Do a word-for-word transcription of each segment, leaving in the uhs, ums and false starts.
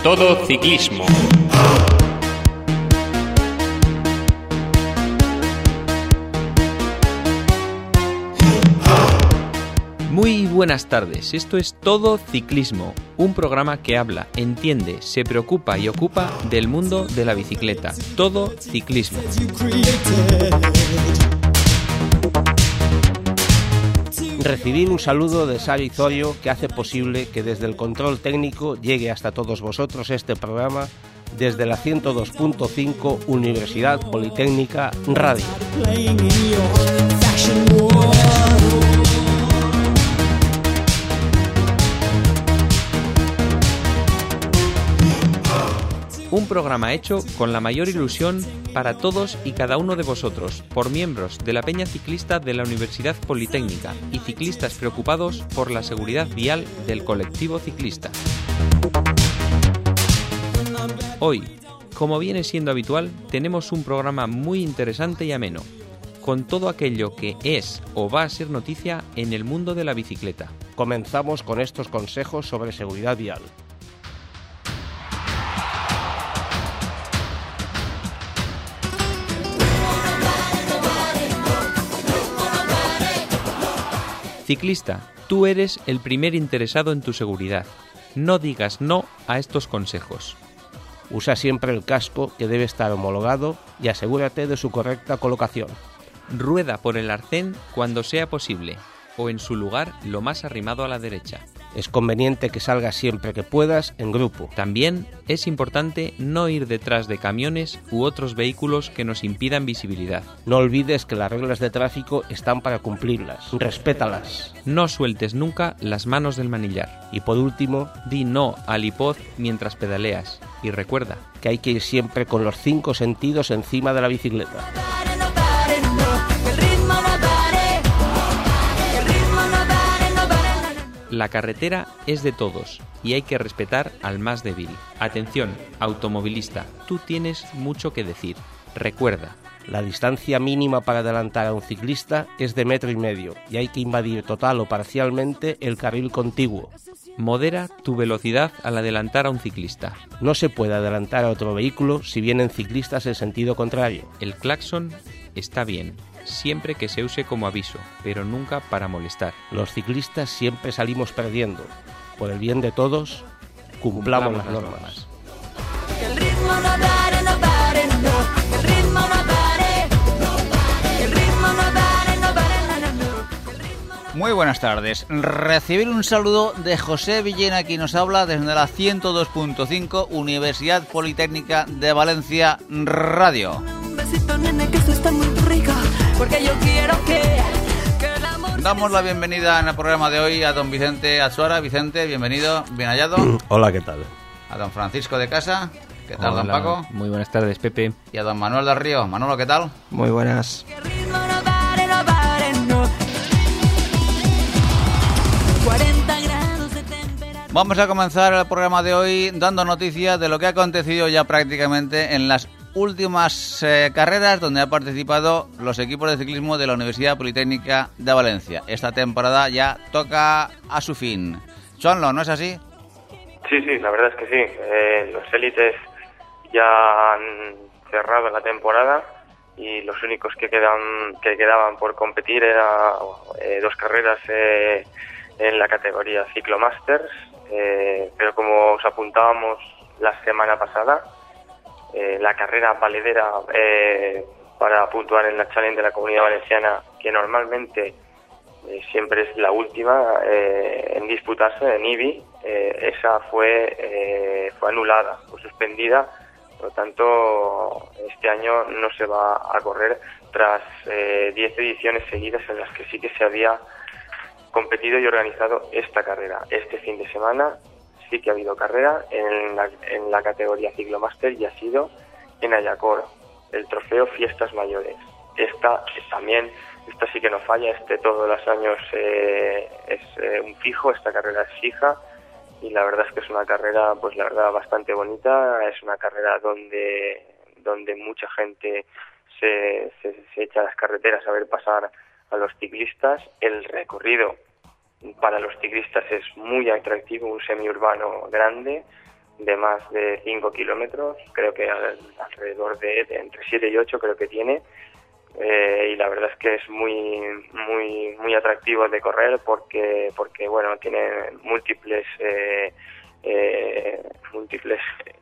Todo Ciclismo. Muy buenas tardes, esto es Todo Ciclismo, un programa que habla, entiende, se preocupa y ocupa del mundo de la bicicleta. Todo Ciclismo. Recibir un saludo de Sari Zorio, que hace posible que desde el control técnico llegue hasta todos vosotros este programa desde la ciento dos punto cinco Universidad Politécnica Radio. Un programa hecho con la mayor ilusión para todos y cada uno de vosotros, por miembros de la Peña Ciclista de la Universidad Politécnica y ciclistas preocupados por la seguridad vial del colectivo ciclista. Hoy, como viene siendo habitual, tenemos un programa muy interesante y ameno, con todo aquello que es o va a ser noticia en el mundo de la bicicleta. Comenzamos con estos consejos sobre seguridad vial. Ciclista, tú eres el primer interesado en tu seguridad. No digas no a estos consejos. Usa siempre el casco, que debe estar homologado, y asegúrate de su correcta colocación. Rueda por el arcén cuando sea posible, o en su lugar lo más arrimado a la derecha. Es conveniente que salgas siempre que puedas en grupo. También es importante no ir detrás de camiones u otros vehículos que nos impidan visibilidad. No olvides que las reglas de tráfico están para cumplirlas. Respétalas. No sueltes nunca las manos del manillar. Y por último, di no al iPod mientras pedaleas. Y recuerda que hay que ir siempre con los cinco sentidos encima de la bicicleta. La carretera es de todos y hay que respetar al más débil. Atención, automovilista, tú tienes mucho que decir. Recuerda, la distancia mínima para adelantar a un ciclista es de metro y medio y hay que invadir total o parcialmente el carril contiguo. Modera tu velocidad al adelantar a un ciclista. No se puede adelantar a otro vehículo si vienen ciclistas en sentido contrario. El claxon está bien, siempre que se use como aviso, pero nunca para molestar. Los ciclistas siempre salimos perdiendo. Por el bien de todos, cumplamos, cumplamos las, las normas. normas. Que el ritmo no pare, no pare, no. Que el ritmo no pare, no pare. Que el ritmo no pare, no pare, no, no, no. El ritmo no... Muy buenas tardes. Recibir un saludo de José Villena, quien nos habla desde la ciento dos punto cinco Universidad Politécnica de Valencia Radio. Un besito, nene, que esto está muy rico, porque yo quiero que... que el amor... Damos la bienvenida en el programa de hoy a don Vicente Azuara. Vicente, bienvenido, bien hallado. Hola, ¿qué tal? A don Francisco de Casa. ¿Qué tal, Hola, don Paco? Muy buenas tardes, Pepe. Y a don Manuel del Río. Manolo, ¿qué tal? Muy buenas. Que el ritmo no pare, no pare, no. cuarenta grados de temperatura. Vamos a comenzar el programa de hoy dando noticias de lo que ha acontecido ya prácticamente en las últimas eh, carreras donde han participado los equipos de ciclismo de la Universidad Politécnica de Valencia. Esta temporada ya toca a su fin. Juanlo, ¿no es así? Sí, sí, la verdad es que sí. Eh, los élites ya han cerrado la temporada y los únicos que quedan que quedaban por competir eran eh, dos carreras eh, en la categoría Ciclomasters, eh, pero como os apuntábamos la semana pasada, eh, la carrera valedera eh, para puntuar en la Challenge de la Comunidad Valenciana, que normalmente eh, siempre es la última eh, en disputarse en I B I, eh, esa fue eh, fue anulada, fue suspendida. Por lo tanto, este año no se va a correr tras eh, diez ediciones seguidas en las que sí que se había competido y organizado esta carrera. Este fin de semana sí que ha habido carrera en la, en la categoría Ciclomaster y ha sido en Ayacor, el trofeo Fiestas Mayores. Esta también, esta sí que no falla, este todos los años eh, es eh, un fijo, esta carrera es fija. Y la verdad es que es una carrera, pues la verdad, bastante bonita. Es una carrera donde donde mucha gente se, se, se echa a las carreteras a ver pasar a los ciclistas. El recorrido para los ciclistas es muy atractivo, un semiurbano grande, de más de cinco kilómetros, creo que al- alrededor de, de entre siete y ocho creo que tiene. Eh, y la verdad es que es muy muy muy atractivo de correr porque porque bueno, tiene múltiples eh, eh, múltiples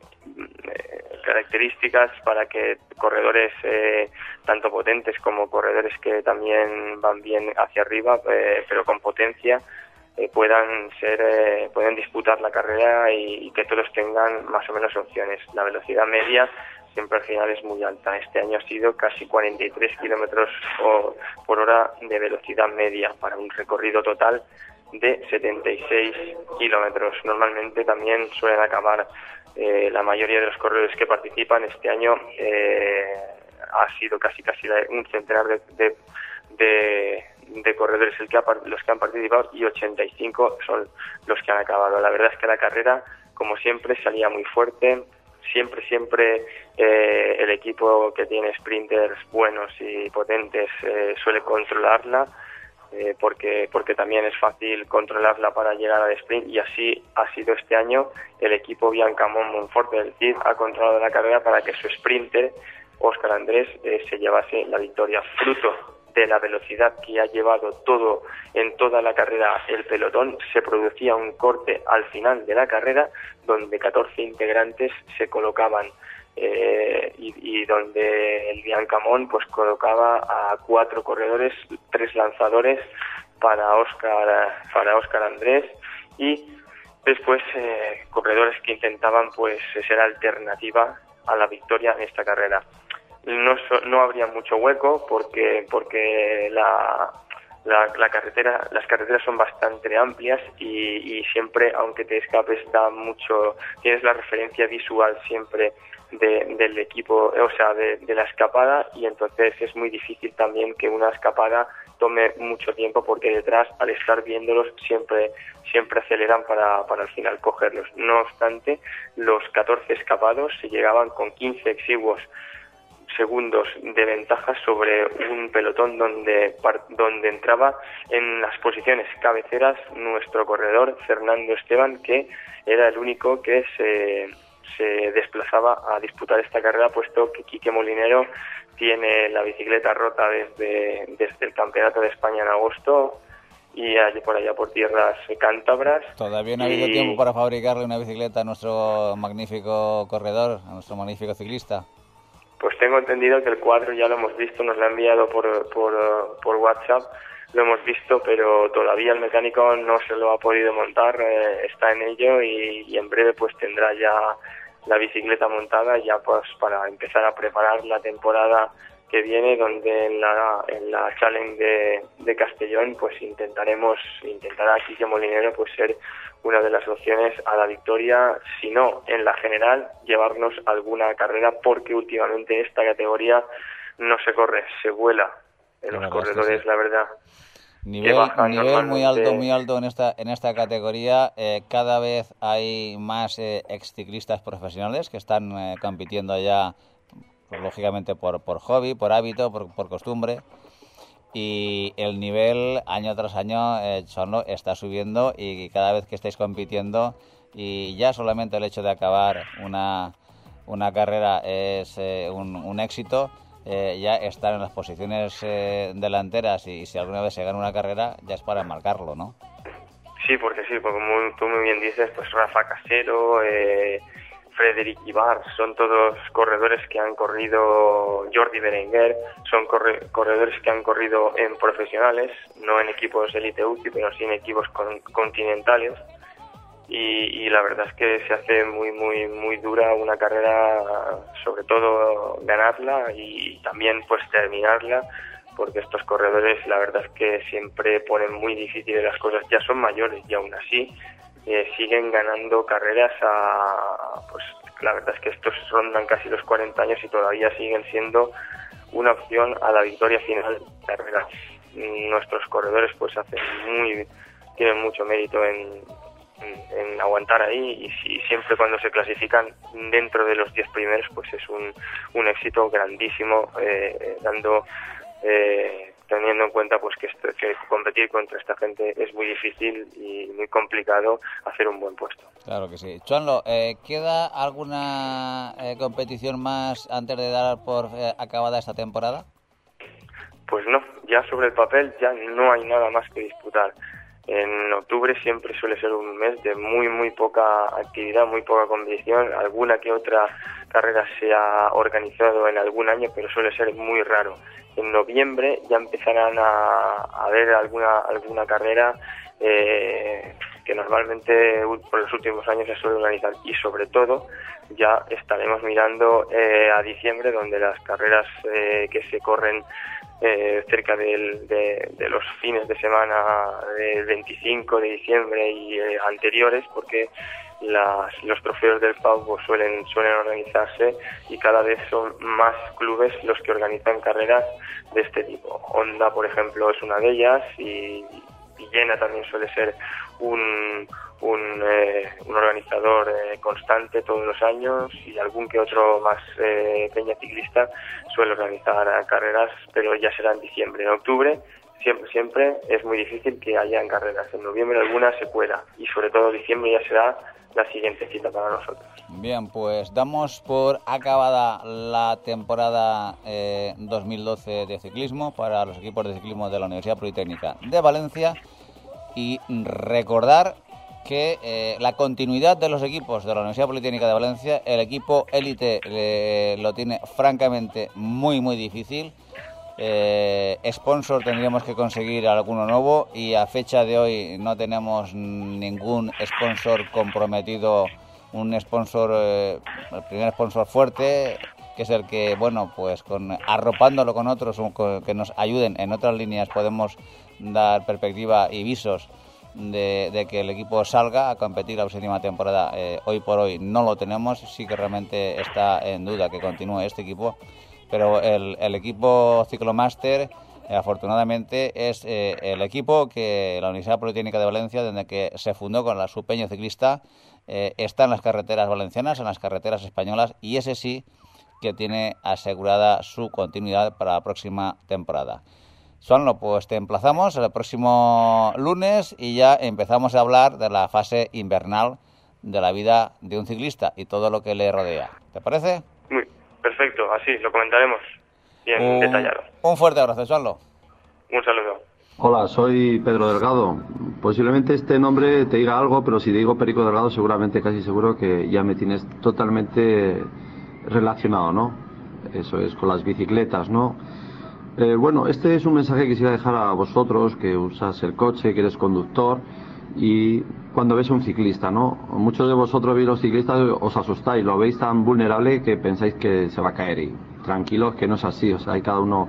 eh, características para que corredores eh, tanto potentes como corredores que también van bien hacia arriba, eh, pero con potencia, eh, puedan ser eh, pueden disputar la carrera y, y que todos tengan más o menos opciones. La velocidad media siempre al final es muy alta. Este año ha sido casi cuarenta y tres kilómetros por hora de velocidad media para un recorrido total de setenta y seis kilómetros. Normalmente también suelen acabar eh, la mayoría de los corredores que participan. Este año eh, ha sido casi casi un centenar de, de, de, de corredores el que ha, los que han participado y ochenta y cinco son los que han acabado. La verdad es que la carrera, como siempre, salía muy fuerte. Siempre, siempre eh, el equipo que tiene sprinters buenos y potentes eh, suele controlarla, eh, porque porque también es fácil controlarla para llegar al sprint, y así ha sido este año. El equipo Biancamon Monforte del C I D ha controlado la carrera para que su sprinter, Óscar Andrés, eh, se llevase la victoria, fruto de la velocidad que ha llevado todo en toda la carrera el pelotón. Se producía un corte al final de la carrera donde catorce integrantes se colocaban eh, y, y donde el Biancamon pues colocaba a cuatro corredores, tres lanzadores para Óscar para Óscar Andrés, y después eh, corredores que intentaban pues ser alternativa a la victoria en esta carrera. No, so, no habría mucho hueco porque porque la, la, la carretera las carreteras son bastante amplias y, y siempre, aunque te escapes, da mucho, tienes la referencia visual siempre de, del equipo, o sea, de, de la escapada, y entonces es muy difícil también que una escapada tome mucho tiempo porque detrás, al estar viéndolos, siempre siempre aceleran para, para al final cogerlos. No obstante, los catorce escapados se llegaban con quince exiguos segundos de ventaja sobre un pelotón donde donde entraba en las posiciones cabeceras nuestro corredor Fernando Esteban, que era el único que se, se desplazaba a disputar esta carrera, puesto que Quique Molinero tiene la bicicleta rota desde, desde el Campeonato de España en agosto y allí por allá por tierras cántabras. Todavía no ha habido y... tiempo para fabricarle una bicicleta a nuestro magnífico corredor, a nuestro magnífico ciclista. Pues tengo entendido que el cuadro ya lo hemos visto, nos lo ha enviado por, por, por WhatsApp, lo hemos visto, pero todavía el mecánico no se lo ha podido montar, eh, está en ello y, y en breve pues tendrá ya la bicicleta montada, ya pues para empezar a preparar la temporada que viene, donde en la, en la Challenge de, de Castellón pues intentaremos, intentará Quique Molinero pues ser una de las opciones a la victoria, si no en la general, llevarnos alguna carrera, porque últimamente en esta categoría no se corre, se vuela en los corredores, sí. La verdad. Nivel, nivel muy alto, muy alto en esta en esta categoría. Eh, cada vez hay más eh, exciclistas profesionales que están eh, compitiendo ya, pues, lógicamente por, por hobby, por hábito, por, por costumbre. Y el nivel año tras año eh, solo está subiendo, y cada vez que estáis compitiendo, y ya solamente el hecho de acabar una, una carrera es eh, un, un éxito, eh, ya estar en las posiciones eh, delanteras, y, y si alguna vez se gana una carrera ya es para enmarcarlo, ¿no? Sí, porque sí, porque como tú muy bien dices, pues Rafa Casero, eh, Frederic Ibar, son todos corredores que han corrido, Jordi Berenguer, son corre, corredores que han corrido en profesionales, no en equipos Elite U C I, pero sí en equipos con, continentales, y, y la verdad es que se hace muy muy muy dura una carrera, sobre todo ganarla y también pues terminarla, porque estos corredores la verdad es que siempre ponen muy difíciles las cosas, ya son mayores y aún así Eh, siguen ganando carreras a, pues la verdad es que estos rondan casi los cuarenta años y todavía siguen siendo una opción a la victoria final de carrera. Nuestros corredores pues hacen muy, tienen mucho mérito en, en, en aguantar ahí, y, y siempre cuando se clasifican dentro de los diez primeros pues es un, un éxito grandísimo, eh, dando eh, teniendo en cuenta pues que, esto, que competir contra esta gente es muy difícil y muy complicado hacer un buen puesto. Claro que sí. Chuanlo, eh, ¿queda alguna eh, competición más antes de dar por eh, acabada esta temporada? Pues no, ya sobre el papel ya no hay nada más que disputar. En octubre siempre suele ser un mes de muy muy poca actividad, muy poca competición. Alguna que otra carrera se ha organizado en algún año, pero suele ser muy raro. En noviembre ya empezarán a, a ver alguna alguna carrera eh, que normalmente por los últimos años se suele organizar, y sobre todo ya estaremos mirando eh, a diciembre, donde las carreras eh, que se corren Eh, cerca del, de, de los fines de semana del veinticinco de diciembre y eh, anteriores, porque las, los trofeos del P A U pues, suelen, suelen organizarse, y cada vez son más clubes los que organizan carreras de este tipo. Honda, por ejemplo, es una de ellas, y Villena también suele ser un, un, eh, un organizador eh, constante todos los años, y algún que otro más eh, peña ciclista suele organizar carreras, pero ya será en diciembre. En octubre siempre siempre es muy difícil que hayan carreras. En noviembre algunas se pueda, y sobre todo diciembre ya será la siguiente cita para nosotros. Bien, pues damos por acabada la temporada eh, dos mil doce de ciclismo para los equipos de ciclismo de la Universidad Politécnica de Valencia, y recordar que eh, la continuidad de los equipos de la Universidad Politécnica de Valencia, el equipo élite eh, lo tiene francamente muy muy difícil. Eh, sponsor tendríamos que conseguir alguno nuevo, y a fecha de hoy no tenemos ningún sponsor comprometido, un sponsor, eh, el primer sponsor fuerte, que es el que, bueno, pues con arropándolo con otros con, que nos ayuden en otras líneas, podemos dar perspectiva y visos de, de que el equipo salga a competir la séptima temporada. Eh, hoy por hoy no lo tenemos, sí que realmente está en duda que continúe este equipo, pero el, el equipo Ciclomaster eh, afortunadamente es eh, el equipo que la Universidad Politécnica de Valencia, desde que se fundó con la Supeño Ciclista, eh, está en las carreteras valencianas, en las carreteras españolas, y ese sí que tiene asegurada su continuidad para la próxima temporada. Suanlo, pues te emplazamos el próximo lunes y ya empezamos a hablar de la fase invernal de la vida de un ciclista y todo lo que le rodea. ¿Te parece? Muy perfecto, así lo comentaremos bien un, detallado. Un fuerte abrazo, Suanlo. Un saludo. Hola, soy Pedro Delgado. Posiblemente este nombre te diga algo, pero si te digo Perico Delgado, seguramente, casi seguro que ya me tienes totalmente relacionado, ¿no? Eso es, con las bicicletas, ¿no? Eh, bueno, este es un mensaje que quisiera dejar a vosotros, que usas el coche, que eres conductor, y cuando ves a un ciclista, ¿no? Muchos de vosotros veis los ciclistas, os asustáis, lo veis tan vulnerable que pensáis que se va a caer, y tranquilos que no es así, o sea, cada uno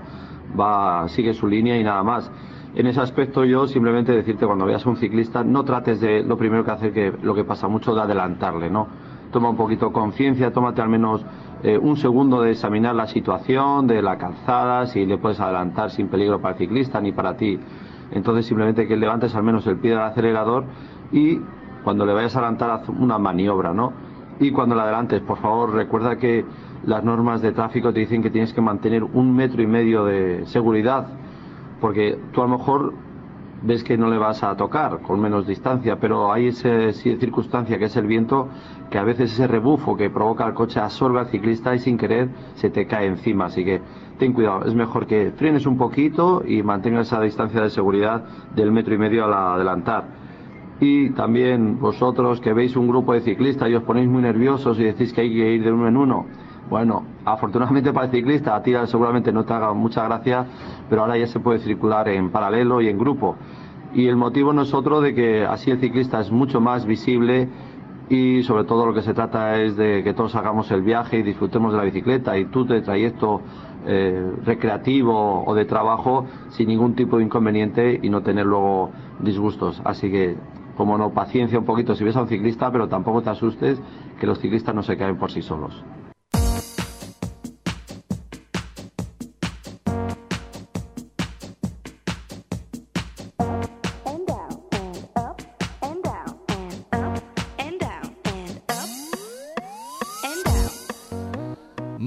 va, sigue su línea y nada más. En ese aspecto yo simplemente decirte, cuando veas a un ciclista, no trates de, lo primero que hacer, que lo que pasa mucho, de adelantarle, ¿no? Toma un poquito conciencia, tómate al menos eh, un segundo de examinar la situación de la calzada, si le puedes adelantar sin peligro para el ciclista ni para ti. Entonces simplemente que levantes al menos el pie del acelerador, y cuando le vayas a adelantar haz una maniobra, ¿no? Y cuando le adelantes, por favor, recuerda que las normas de tráfico te dicen que tienes que mantener un metro y medio de seguridad, porque tú a lo mejor ves que no le vas a tocar con menos distancia, pero hay esa circunstancia que es el viento, que a veces ese rebufo que provoca el coche absorbe al ciclista y sin querer se te cae encima. Así que ten cuidado, es mejor que frenes un poquito y mantengas esa distancia de seguridad del metro y medio al adelantar. Y también vosotros que veis un grupo de ciclistas y os ponéis muy nerviosos y decís que hay que ir de uno en uno, bueno, afortunadamente para el ciclista, a ti seguramente no te haga mucha gracia, pero ahora ya se puede circular en paralelo y en grupo. Y el motivo no es otro de que así el ciclista es mucho más visible, y sobre todo lo que se trata es de que todos hagamos el viaje y disfrutemos de la bicicleta, y tú de trayecto eh, recreativo o de trabajo sin ningún tipo de inconveniente, y no tener luego disgustos. Así que, como no, paciencia un poquito si ves a un ciclista, pero tampoco te asustes, que los ciclistas no se caen por sí solos.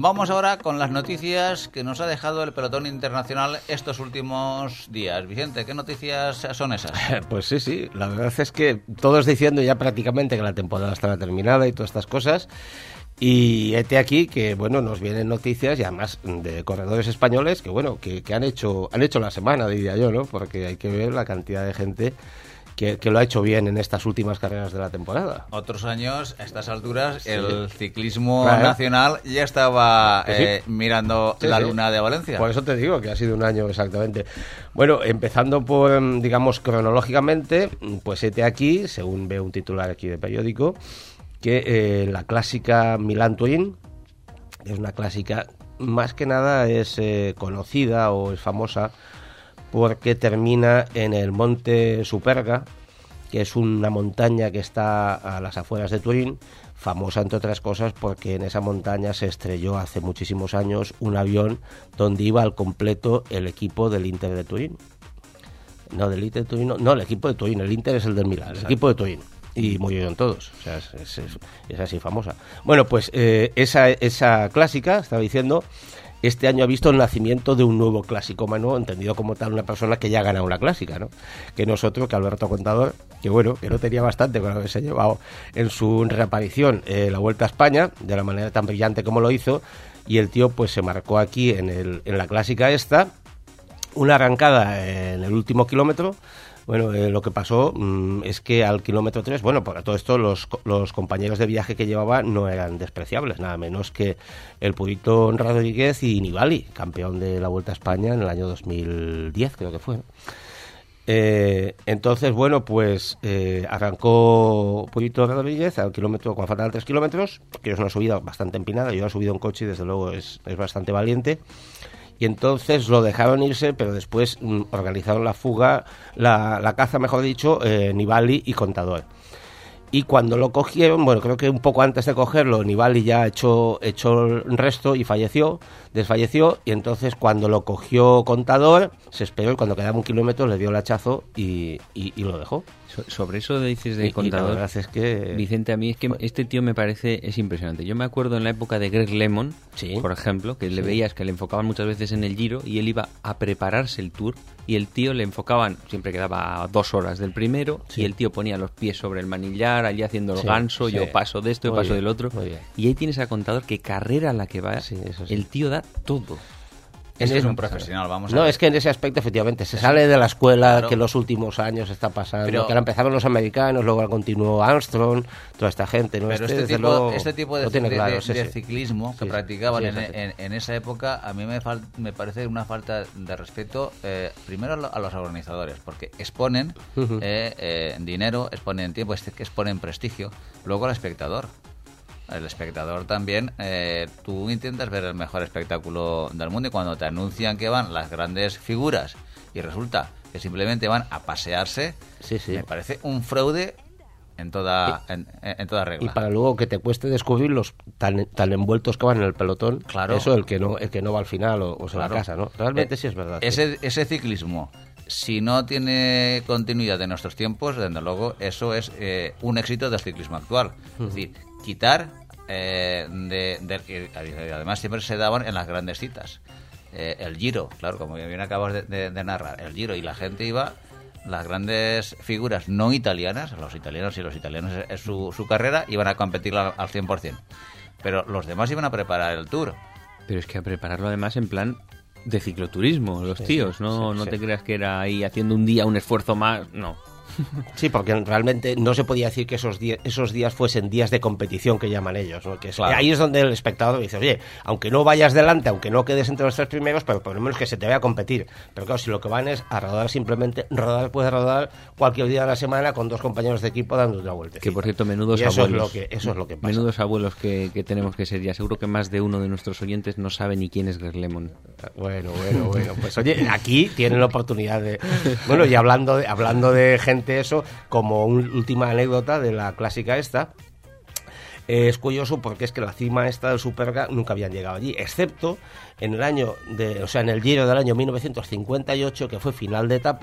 vamos ahora con las noticias que nos ha dejado el pelotón internacional estos últimos días. Vicente, ¿qué noticias son esas? Pues sí, sí, la verdad es que todos diciendo ya prácticamente que la temporada estará terminada y todas estas cosas. Y hete aquí que, bueno, nos vienen noticias y además de corredores españoles que, bueno, que, que han hecho han hecho la semana, diría yo, ¿no? Porque hay que ver la cantidad de gente que, que lo ha hecho bien en estas últimas carreras de la temporada. Otros años, a estas alturas, sí. El ciclismo claro. nacional ya estaba sí. eh, mirando sí, la sí. luna de Valencia. Por eso te digo que ha sido un año exactamente. Bueno, empezando por, digamos, cronológicamente, pues hete aquí, según veo un titular aquí de periódico, que eh, la clásica Milán-Turín es una clásica, más que nada es eh, conocida o es famosa porque termina en el monte Superga, que es una montaña que está a las afueras de Turín, famosa entre otras cosas porque en esa montaña se estrelló hace muchísimos años un avión donde iba al completo el equipo del Inter de Turín. No, del Inter de Turín, no, no el equipo de Turín, el Inter es el del Milán, el equipo de Turín. Y murieron todos, o sea, es, es, es así famosa. Bueno, pues eh, esa, esa clásica, estaba diciendo, este año ha visto el nacimiento de un nuevo clasicómano, entendido como tal una persona que ya ha ganado una clásica, ¿no? Que nosotros, que Alberto Contador, que bueno, que no tenía bastante con haberse llevado en su reaparición eh, la Vuelta a España, de la manera tan brillante como lo hizo, y el tío pues se marcó aquí en, el, en la clásica esta, una arrancada en el último kilómetro. Bueno, eh, lo que pasó mmm, es que al kilómetro tres, bueno, por todo esto los, los compañeros de viaje que llevaba no eran despreciables, nada menos que el Purito Rodríguez y Nibali, campeón de la Vuelta a España en el año dos mil diez, creo que fue, ¿no? Eh, entonces, bueno, pues eh, arrancó Purito Rodríguez al kilómetro, cuando faltaban tres kilómetros, que es una subida bastante empinada, yo he subido en coche y desde luego es, es bastante valiente. Y entonces lo dejaron irse, pero después mm, organizaron la fuga, la, la caza, mejor dicho, eh, Nibali y Contador. Y cuando lo cogieron, bueno, creo que un poco antes de cogerlo, Nibali ya echó, echó el resto y falleció, desfalleció, y entonces cuando lo cogió Contador, se esperó y cuando quedaba un kilómetro le dio el hachazo y, y, y lo dejó. So, sobre eso dices de y, Contador, y la verdad es que... Vicente, a mí es que este tío me parece, es impresionante. Yo me acuerdo en la época de Greg LeMond, sí. por ejemplo, que sí. le veías que le enfocaban muchas veces en el Giro y él iba a prepararse el Tour y el tío le enfocaban, siempre quedaba a dos horas del primero, sí. y el tío ponía los pies sobre el manillar, allí haciendo el sí, ganso, sí. yo paso de esto, yo paso bien, del otro, y ahí tienes a Contador que carrera a la que va, sí, eso sí. el tío da todo. Es que es un profesional, vamos a No, ver. es que en ese aspecto, efectivamente, se sale de la escuela claro. que en los últimos años está pasando, pero, que ahora empezaron los americanos, luego continuó Armstrong, toda esta gente, ¿no? Pero este, este, tipo, luego, este tipo de, no tiene de, claro, de, sí, de sí. ciclismo que sí, practicaban sí, en, en, en esa época, a mí me, fal, me parece una falta de respeto, eh, primero a los organizadores, porque exponen uh-huh. eh, eh, dinero, exponen tiempo, exponen prestigio, luego al espectador. El espectador también, eh, tú intentas ver el mejor espectáculo del mundo y cuando te anuncian que van las grandes figuras y resulta que simplemente van a pasearse, sí, sí. me parece un fraude en toda en, en toda regla. Y para luego que te cueste descubrir los tan, tan envueltos que van en el pelotón, claro. eso el que no el que no va al final o, o se claro. va a casa, ¿no? Realmente eh, sí es verdad. Ese, sí. ese ciclismo, si no tiene continuidad en nuestros tiempos, desde luego eso es eh, un éxito del ciclismo actual. Uh-huh. Es decir, quitar eh, de, de, de además siempre se daban en las grandes citas eh, el Giro, claro, como bien acabas de, de, de narrar, el Giro, y la gente iba, las grandes figuras no italianas, los italianos y los italianos es su, su carrera, iban a competir al, al cien por ciento, pero los demás iban a preparar el Tour. Pero es que a prepararlo además en plan de cicloturismo, los tíos, sí, no, sí, no sí. te creas que era ahí haciendo un día un esfuerzo más, no. Sí, porque realmente no se podía decir que esos días, esos días fuesen días de competición que llaman ellos, ¿no? Que es, claro. Ahí es donde el espectador dice, oye, aunque no vayas delante, aunque no quedes entre los tres primeros, pero por lo menos que se te vea a competir. Pero claro, si lo que van es a rodar simplemente, rodar puedes rodar cualquier día de la semana con dos compañeros de equipo dando una vuelta. Que por cierto, menudos eso abuelos. Es lo que, eso es lo que pasa. Menudos abuelos que, que tenemos que ser ya. Seguro que más de uno de nuestros oyentes no sabe ni quién es Greg LeMond. Bueno, bueno, bueno. Pues oye, aquí tienen la oportunidad de... Bueno, y hablando de, hablando de gente eso, como Como una última anécdota de la clásica esta, eh, es curioso porque es que la cima esta del Superga nunca habían llegado allí, excepto en el año de, o sea, en el Giro del año mil novecientos cincuenta y ocho, que fue final de etapa,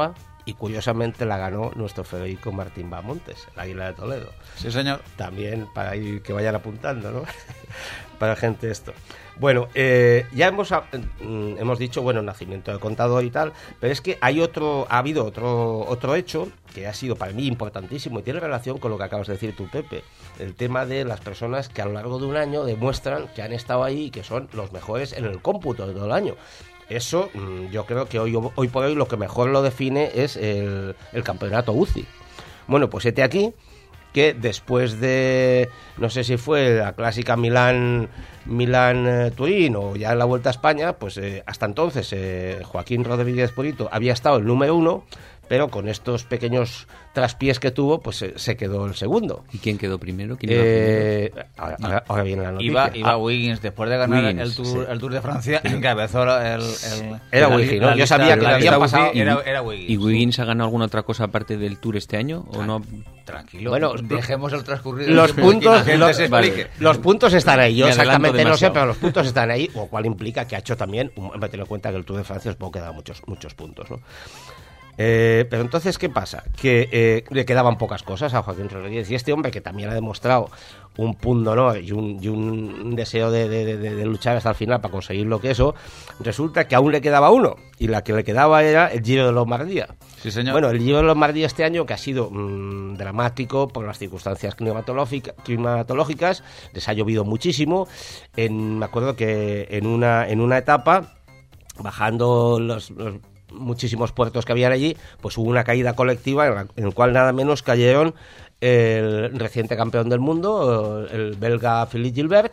y curiosamente la ganó nuestro Federico Martín Bamontes, el Águila de Toledo. Sí, señor. También para ir, que vayan apuntando, ¿no? Para gente esto. Bueno, eh, ya hemos, mm, hemos dicho, bueno, nacimiento del contador y tal, pero es que hay otro, ha habido otro, otro hecho que ha sido para mí importantísimo y tiene relación con lo que acabas de decir tú, Pepe. El tema de las personas que a lo largo de un año demuestran que han estado ahí y que son los mejores en el cómputo de todo el año. Eso, mmm, yo creo que hoy, hoy por hoy lo que mejor lo define es el, el campeonato U C I. Bueno, pues este aquí, que después de, no sé si fue la clásica Milán, Milán eh, Turín o ya en la Vuelta a España, pues eh, hasta entonces eh, Joaquín Rodríguez Purito había estado el número uno, pero con estos pequeños traspiés que tuvo, pues eh, se quedó el segundo. ¿Y quién quedó primero? ¿Quién eh, primero? Ahora, ahora, ahora viene la noticia. Iba, iba ah, Wiggins, después de ganar Wiggins, el, tour, sí. el Tour de Francia, encabezó el... el Era la- Wiggins, la ¿no? Yo lista- sabía que la le habían lista pasado- Wiggins, Era, era Wiggins. ¿Y Wiggins ha ganado alguna otra cosa aparte del Tour este año? ¿O no? Tranquilo, Bueno, dejemos el transcurrido. los que puntos, la gente los, se vale, explique. los puntos están ahí. Yo Me adelanto exactamente no sé, demasiado. pero los puntos están ahí, lo cual implica que ha hecho también, un- teniendo en cuenta que el Tour de Francia os puedo quedar muchos, muchos puntos, ¿no? Eh, pero entonces, ¿qué pasa? Que eh, le quedaban pocas cosas a Joaquín Rodríguez y este hombre que también ha demostrado un punto honor y un, y un deseo de, de, de, de luchar hasta el final para conseguir lo que eso, resulta que aún le quedaba uno y la que le quedaba era el Giro de Lombardía. Sí, señor. Bueno, el Giro de Lombardía este año que ha sido mmm, dramático por las circunstancias climatológica- climatológicas, les ha llovido muchísimo. En, me acuerdo que en una, en una etapa, bajando los, los muchísimos puertos que habían allí, pues hubo una caída colectiva en la en la cual nada menos cayeron el reciente campeón del mundo, el belga Philippe Gilbert,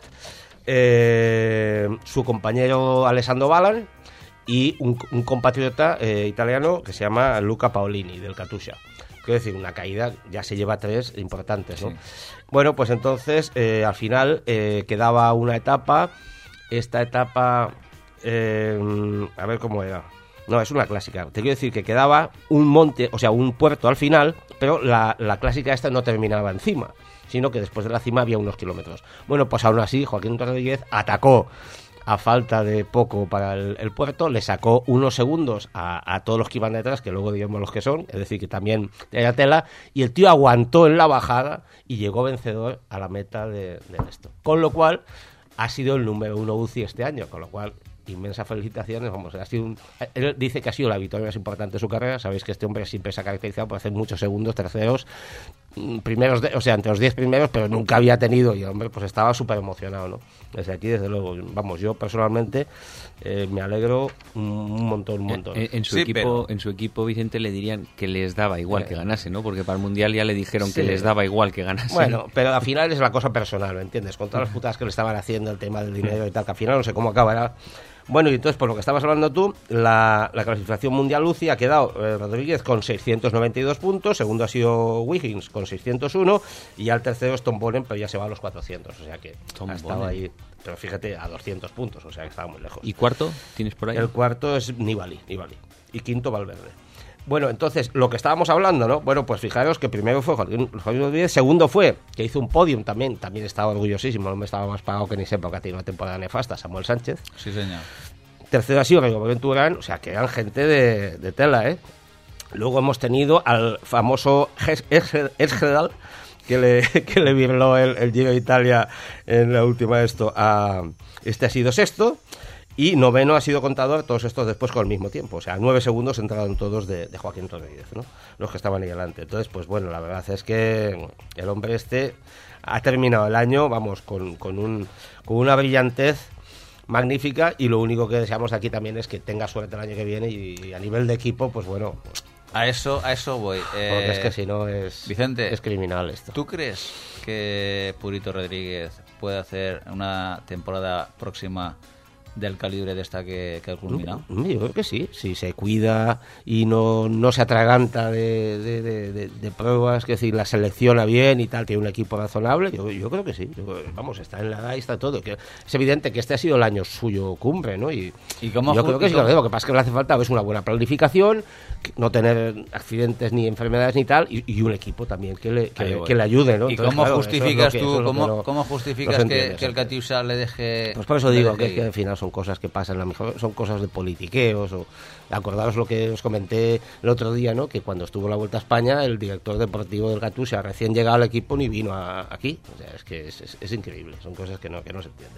eh, su compañero Alessandro Balan y un, un compatriota eh, italiano que se llama Luca Paolini, del Katusha. Quiero decir, una caída, ya se lleva tres importantes, ¿no? Sí. Bueno, pues entonces, eh, al final eh, quedaba una etapa, esta etapa, eh, a ver cómo era. No, es una clásica. Te quiero decir que quedaba un monte, o sea, un puerto al final, pero la, la clásica esta no terminaba encima, sino que después de la cima había unos kilómetros. Bueno, pues aún así, Joaquín Rodríguez atacó a falta de poco para el, el puerto, le sacó unos segundos a, a todos los que iban detrás, que luego digamos los que son, es decir, que también era tela, y el tío aguantó en la bajada y llegó vencedor a la meta de, de esto. Con lo cual, ha sido el número uno U C I este año, con lo cual... inmensas felicitaciones, vamos, ha sido un, él dice que ha sido la victoria más importante de su carrera. Sabéis que este hombre siempre se ha caracterizado por hacer muchos segundos, terceros, primeros, de, o sea, entre los diez primeros, pero nunca había tenido, y el hombre pues estaba súper emocionado, ¿no? Desde aquí, desde luego, vamos, yo personalmente eh, me alegro un montón, un montón. En, en su Sí, equipo, pero- en su equipo, Vicente, le dirían que les daba igual Eh. que ganase, ¿no? Porque para el Mundial ya le dijeron Sí. que les daba igual que ganase. Bueno, pero al final es la cosa personal, ¿me entiendes? Con todas las putas que le estaban haciendo, el tema del dinero y tal, que al final no sé cómo acabará. Bueno, y entonces, por lo que estabas hablando tú, la, la clasificación mundial U C I ha quedado eh, Rodríguez con seiscientos noventa y dos puntos, segundo ha sido Wiggins con seiscientos uno, y ya el tercero es Tom Bonen, pero ya se va a los cuatrocientos, o sea que Tom ha estado Bonen. ahí, pero fíjate, a doscientos puntos, o sea que estaba muy lejos. ¿Y cuarto? ¿Tienes por ahí? El cuarto es Nibali, Nibali, y quinto Valverde. Bueno, entonces, lo que estábamos hablando, ¿no? Bueno, pues fijaros que primero fue Joaquín Joaquín Rodríguez, segundo fue, que hizo un podium también, también estaba orgullosísimo, no me estaba más pagado que ni sepa, que ha tenido una temporada nefasta, Samuel Sánchez. Sí, señor. Tercero ha sido Rigoberto Urán, o sea, que eran gente de, de tela, ¿eh? Luego hemos tenido al famoso Esgedal, que le, que le virló el, el Giro de Italia en la última esto. A, este ha sido sexto. Y noveno ha sido Contador, todos estos después con el mismo tiempo. O sea, nueve segundos entraron todos de, de Joaquín Rodríguez, ¿no? Los que estaban ahí delante. Entonces, pues bueno, la verdad es que el hombre este ha terminado el año, vamos, con, con, un, con una brillantez magnífica, y lo único que deseamos aquí también es que tenga suerte el año que viene, y, y a nivel de equipo, pues bueno, A eso, a eso voy. Eh, porque es que si no es, Vicente, es criminal esto. ¿tú crees que Purito Rodríguez puede hacer una temporada próxima del calibre de esta que, que ha culminado? Mm, Yo creo que sí, si se cuida y no, no se atraganta de, de, de, de, de pruebas, que decir, la selecciona bien y tal, tiene un equipo razonable, yo, yo creo que sí. Yo, vamos, está en la edad y está todo. Que es evidente que este ha sido el año suyo cumbre, ¿no? Y, ¿Y cómo yo ju- creo que y sí, cómo- lo que pasa es que le hace falta es una buena planificación, que no tener accidentes ni enfermedades ni tal, y, y un equipo también que le, Ahí que, voy. que le ayude, ¿no? ¿Y Entonces, cómo claro, eso es lo justificas que- eso tú, es lo que cómo, no- cómo no justificas se que, entiende, que el eso. Katyusha le deje... Pues por eso le digo deje que, que ir? al final son son cosas que pasan, a lo mejor son cosas de politiqueos, o acordaros lo que os comenté el otro día, ¿no? Que cuando estuvo la Vuelta a España, el director deportivo del Katusha, recién llegado al equipo, ni vino a, aquí. O sea, es que es, es, es increíble, son cosas que no, que no se entienden.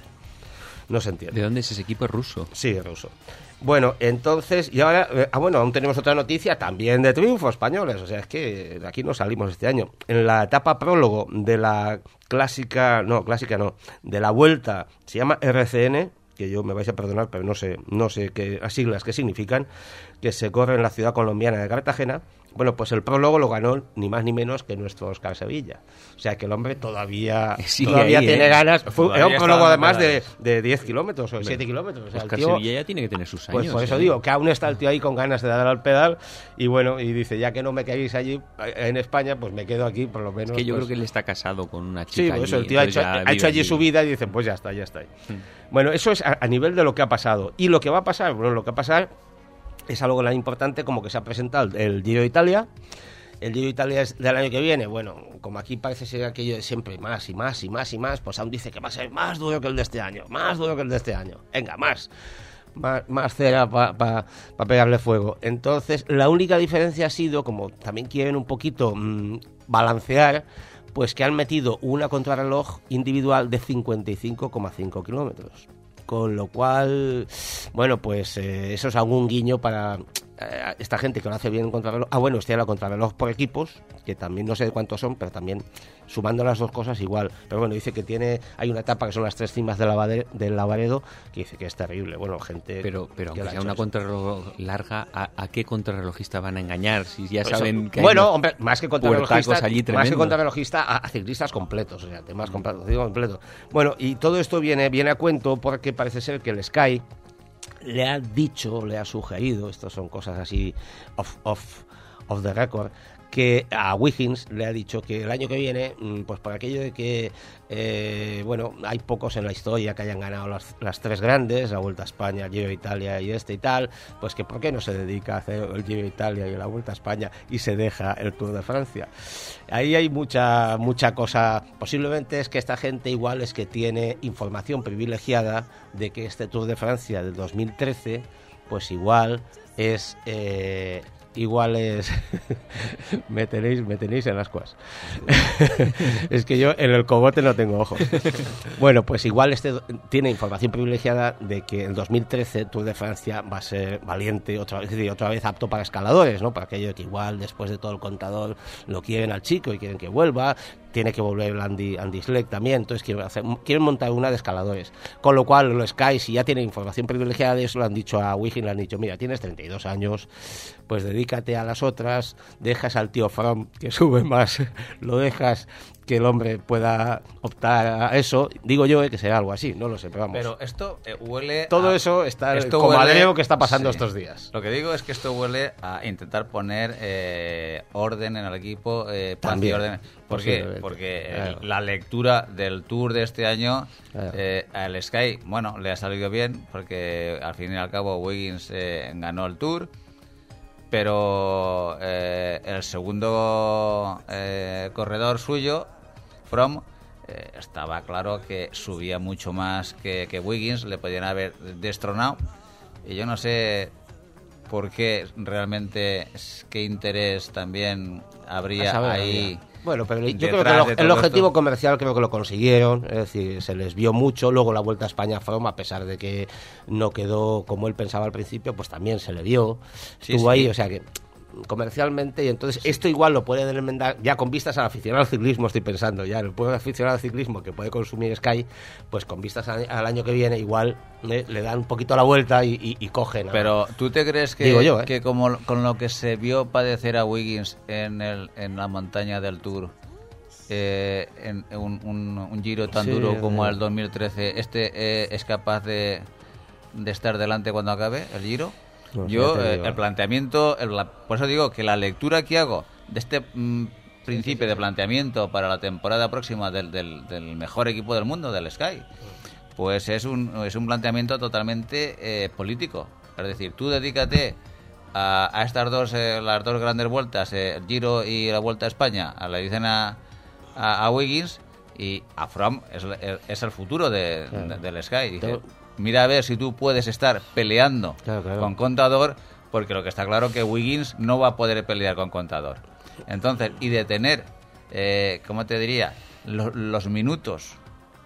No se entiende. ¿De dónde es ese equipo? ¿Es ruso? Sí, es ruso. Bueno, entonces, y ahora, eh, ah, bueno, aún tenemos otra noticia también de triunfos españoles, o sea, es que de aquí no salimos este año. En la etapa prólogo de la clásica, no, clásica no, de la Vuelta, se llama R C N, que yo me vais a perdonar, pero no sé, no sé qué las siglas qué significan, que se corre en la ciudad colombiana de Cartagena. Bueno, pues el prólogo lo ganó ni más ni menos que nuestro Oscar Sevilla. O sea, que el hombre todavía, Sigue todavía ahí, tiene ¿eh? ganas. Fue, Todavía era un está prólogo dando además de, pedales. de diez kilómetros o siete kilómetros. O sea, el Oscar tío, Sevilla ya tiene que tener sus años. pues por eso ¿eh? digo, que aún está el tío ahí con ganas de dar al pedal. Y bueno, y dice, ya que no me queréis allí en España, pues me quedo aquí por lo menos. Es que yo pues, creo que él está casado con una sí, chica. por eso allí, el tío ha hecho, entonces ya ha hecho vive allí su vida y dice, pues ya está, ya está ahí. Bueno, eso es a, a nivel de lo que ha pasado. Y lo que va a pasar, bueno, lo que va a pasar es algo tan importante como que se ha presentado el Giro de Italia. El Giro de Italia es del año que viene. Bueno, como aquí parece ser aquello de siempre más y más y más y más, pues aún dice que va a ser más duro que el de este año, más duro que el de este año. Venga, más. Más, más cera para pa, pa pegarle fuego. Entonces, la única diferencia ha sido, como también quieren un poquito mmm, balancear, pues que han metido una contrarreloj individual de cincuenta y cinco coma cinco kilómetros. Con lo cual, bueno, pues eh, eso es algún guiño para eh, esta gente que lo hace bien en contrarreloj. Ah, bueno, está la contrarreloj por equipos, que también no sé de cuántos son, pero también sumando las dos cosas igual. Pero bueno, dice que tiene, hay una etapa que son las tres cimas del Lavaredo, del Lavaredo, que dice que es terrible. Bueno, gente... Pero, pero que aunque la ha sea hecho una eso. contrarreloj larga, ¿a, ¿a qué contrarrelojista van a engañar? Si ya Eso. saben que hay Bueno, unos hombre, más que puertacos contrarrelojista, allí más que tremendos. contrarrelojista a, a ciclistas completos, o sea, temas completos, digo completos. Bueno, y todo esto viene, viene a cuento porque parece ser que el Sky le ha dicho, le ha sugerido, estas son cosas así off, off, off the record, que a Wiggins le ha dicho que el año que viene, pues por aquello de que, eh, bueno, hay pocos en la historia que hayan ganado las, las tres grandes, la Vuelta a España, el Giro de Italia y este y tal, pues que por qué no se dedica a hacer el Giro de Italia y la Vuelta a España y se deja el Tour de Francia. Ahí hay mucha, mucha cosa, posiblemente es que esta gente igual es que tiene información privilegiada de que este Tour de Francia del dos mil trece, pues igual es... Eh, igual es me tenéis me tenéis en ascuas. Es que yo en el cogote no tengo ojos. Bueno, pues igual este tiene información privilegiada de que el dos mil trece Tour de Francia va a ser valiente otra vez, es decir, otra vez apto para escaladores, ¿no? Para aquello que igual después de todo el contador lo quieren al chico y quieren que vuelva, tiene que volver el Andy, Andy Schleck también, entonces quieren, hacer, quieren montar una de escaladores, con lo cual los Sky, si ya tienen información privilegiada de eso, lo han dicho a Wiggins, le han dicho, mira, tienes treinta y dos años, pues dedícate a las otras, dejas al tío Fromm que sube más, lo dejas que el hombre pueda optar a eso, digo yo eh, que será algo así, no lo sé, pero vamos. Pero esto eh, huele todo a, eso está esto el comadreo huele- que está pasando sí. estos días. Lo que digo es que esto huele a intentar poner eh, orden en el equipo, eh, paz y También, orden. ¿Por qué? posiblemente. Porque eh, Claro. la lectura del Tour de este año Claro. eh, al Sky, bueno, le ha salido bien porque al fin y al cabo Wiggins eh, ganó el Tour. Pero eh, el segundo eh, corredor suyo, Fromm, eh, estaba claro que subía mucho más que, que Wiggins, le podían haber destronado. Y yo no sé por qué realmente, qué interés también habría A saber, ahí. Bueno, pero yo creo que detrás lo- de el todo objetivo esto. comercial creo que lo consiguieron, es decir, se les vio mucho, luego la Vuelta a España Fromm, a pesar de que no quedó como él pensaba al principio, pues también se le vio, Sí, estuvo sí. ahí, o sea que comercialmente, y entonces esto igual lo pueden enmendar, ya con vistas al aficionado al ciclismo estoy pensando, ya el pueblo aficionado al ciclismo que puede consumir Sky, pues con vistas a- al año que viene igual eh, le dan un poquito la vuelta y, y, y cogen. a- Pero ¿tú te crees que, Digo yo, ¿eh? que como con lo que se vio padecer a Wiggins en, el, en la montaña del Tour, eh, en en un, un- un giro tan Sí, duro como eh. el dos mil trece, este eh, es capaz de, de estar delante cuando acabe el giro? No, Yo, ya te eh, digo. el planteamiento, el- la- por eso digo que la lectura que hago de este mm, principio de planteamiento para la temporada próxima del, del, del mejor equipo del mundo, del Sky, pues es un, es un planteamiento totalmente eh, político. Es decir, tú dedícate a, a estas dos, eh, las dos grandes vueltas, eh, el Giro y la Vuelta a España, a la dicen a, a, a Wiggins, y a Fromm es, es el futuro de, Claro. de- del Sky. Dice, Pero- mira a ver si tú puedes estar peleando Claro, claro. con Contador, porque lo que está claro que Wiggins no va a poder pelear con Contador. Entonces, y de tener, eh, ¿cómo te diría?, lo- los minutos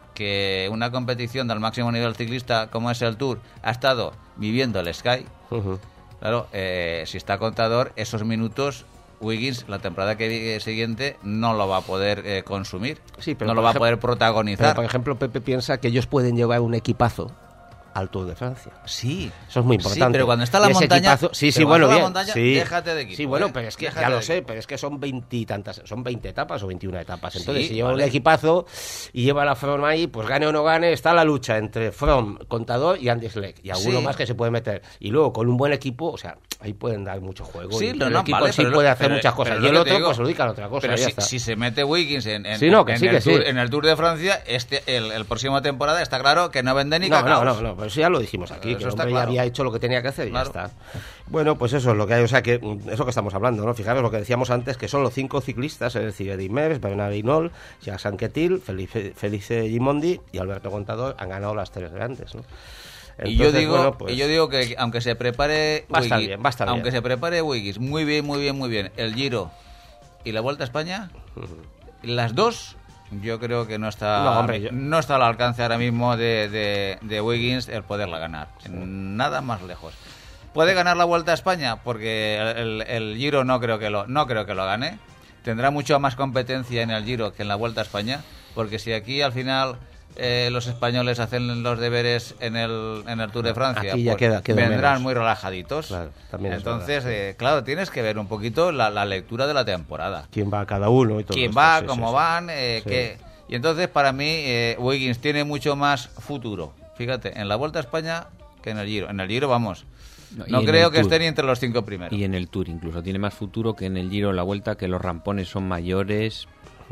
que una competición del máximo nivel ciclista como es el Tour ha estado viviendo el Sky, Ujú. claro, eh, si está Contador, esos minutos Wiggins la temporada que viene siguiente no lo va a poder eh, consumir, Sí, pero no lo por va ejem- a poder Pero, protagonizar. por ejemplo, Pepe piensa que ellos pueden llevar un equipazo al Tour de Francia. Sí, Eso es muy importante. Sí, pero cuando está la Y ese montaña, equipazo- sí, sí, pero bueno, cuando bien. está la montaña, sí. déjate de equipo. Sí, bueno, ¿eh? pero es que Déjate ya lo de sé, equipo. pero es que son veintitantas, son veinte etapas o veintiuna etapas. Entonces, Sí, si lleva vale. un equipazo y lleva la Froome ahí, pues gane o no gane, está la lucha entre Froome, Contador y Andy Schleck. Y alguno Sí. más que se puede meter. Y luego, con un buen equipo, o sea, ahí pueden dar mucho juego. Sí, y no, el no, equipo vale, en sí pero puede lo- hacer pero- muchas cosas. pero Y el lo que te otro, digo, pues lo dedica a otra cosa. Pero ya si, está. si se mete Wiggins en, en, Sí, no, que en sí, el que tour, sí. en el Tour de Francia, este el, el próximo temporada está claro que no vende ni No, cacaos. no, no, no, pero eso ya lo dijimos aquí, Eso que el está hombre claro. ya había hecho lo que tenía que hacer y Claro. ya está. Bueno, pues eso es lo que hay, o sea, que mm, eso que estamos hablando, ¿no? Fijaros lo que decíamos antes, que son los cinco ciclistas, es decir, Eddy Merckx, Bernard Hinault, Jacques Anquetil, Felice, Felice Gimondi y Alberto Contador han ganado las tres grandes, ¿no? Y yo Entonces, digo, bueno, pues, y yo digo que aunque se prepare Va a estar Wiggins- bien, va a estar bien. aunque se prepare Wiggins muy bien, muy bien, muy bien, el Giro y la Vuelta a España, las dos yo creo que no está No, hombre, yo- no está al alcance ahora mismo de, de, de Wiggins el poderla ganar. Nada más lejos. ¿Puede ganar la Vuelta a España? Porque el, el Giro no creo que lo no creo que lo gane. Tendrá mucho más competencia en el Giro que en la Vuelta a España, porque si aquí al final eh, los españoles hacen los deberes en el, en el Tour de Francia, Aquí ya pues queda- queda vendrán menos. muy relajaditos. Claro, también es Entonces, verdad, eh, claro, tienes que ver un poquito la, la lectura de la temporada. quién va a cada uno y todo Quién esto, va, sí, cómo sí, sí. van, eh, Sí. qué... Y entonces, para mí, eh, Wiggins tiene mucho más futuro. Fíjate, en la Vuelta a España que en el Giro. En el Giro, vamos, No, y no en creo el que Tour. estén entre los cinco primeros. Y en el Tour incluso tiene más futuro que en el Giro, la Vuelta, que los rampones son mayores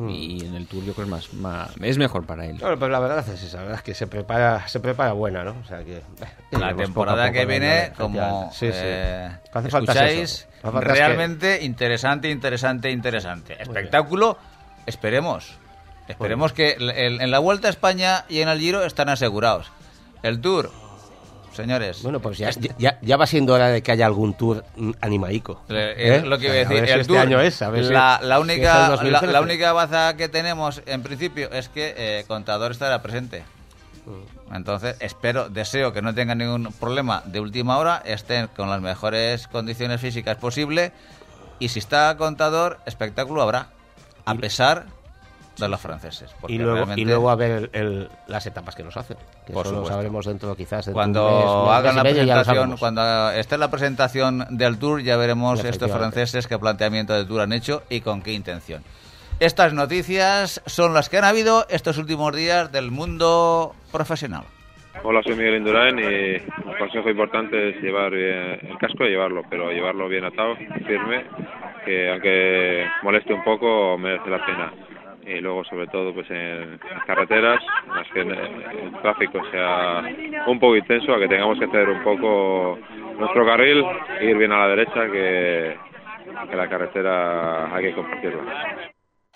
y en el Tour yo creo es más, más es mejor para él. Claro, pero la verdad es esa, la verdad es que se prepara, se prepara buena, ¿no? O sea que... eh, La iremos temporada poco a que poco viene, dándole, como efectivamente. Sí, sí. eh, Hace falta escucháis, eso. Hace falta es que- realmente interesante, interesante, interesante. Espectáculo, esperemos. Esperemos que el- el- en la Vuelta a España y en el Giro están asegurados. El Tour, señores. Bueno, pues ya, ya, ya va siendo hora de que haya algún tour mm, animaico. Eh, ¿Eh? Lo que iba O a sea, decir, ver si el este Tour, año es, a ver si- la, la si es única el dos mil la, trece. la única baza que tenemos en principio es que eh, Contador estará presente. Entonces, espero, deseo que no tengan ningún problema de última hora, estén con las mejores condiciones físicas posible y si está Contador, espectáculo habrá, a pesar de los franceses. porque Y luego, realmente, y luego a ver el- el- las etapas que nos hacen. Que Por eso lo supuesto. sabremos dentro quizás de cuando hagan la presentación, presentación, cuando esté la presentación del Tour, ya veremos estos Efectivamente. franceses qué planteamiento de Tour han hecho y con qué intención. Estas noticias son las que han habido estos últimos días del mundo profesional. Hola, soy Miguel Indurain y un consejo importante es llevar eh, el casco y llevarlo, pero llevarlo bien atado, firme, que aunque moleste un poco merece la pena. Y luego, sobre todo, pues en las carreteras, en las que el tráfico sea un poco intenso, a que tengamos que hacer un poco nuestro carril, ir bien a la derecha, que, que la carretera hay que compartirla.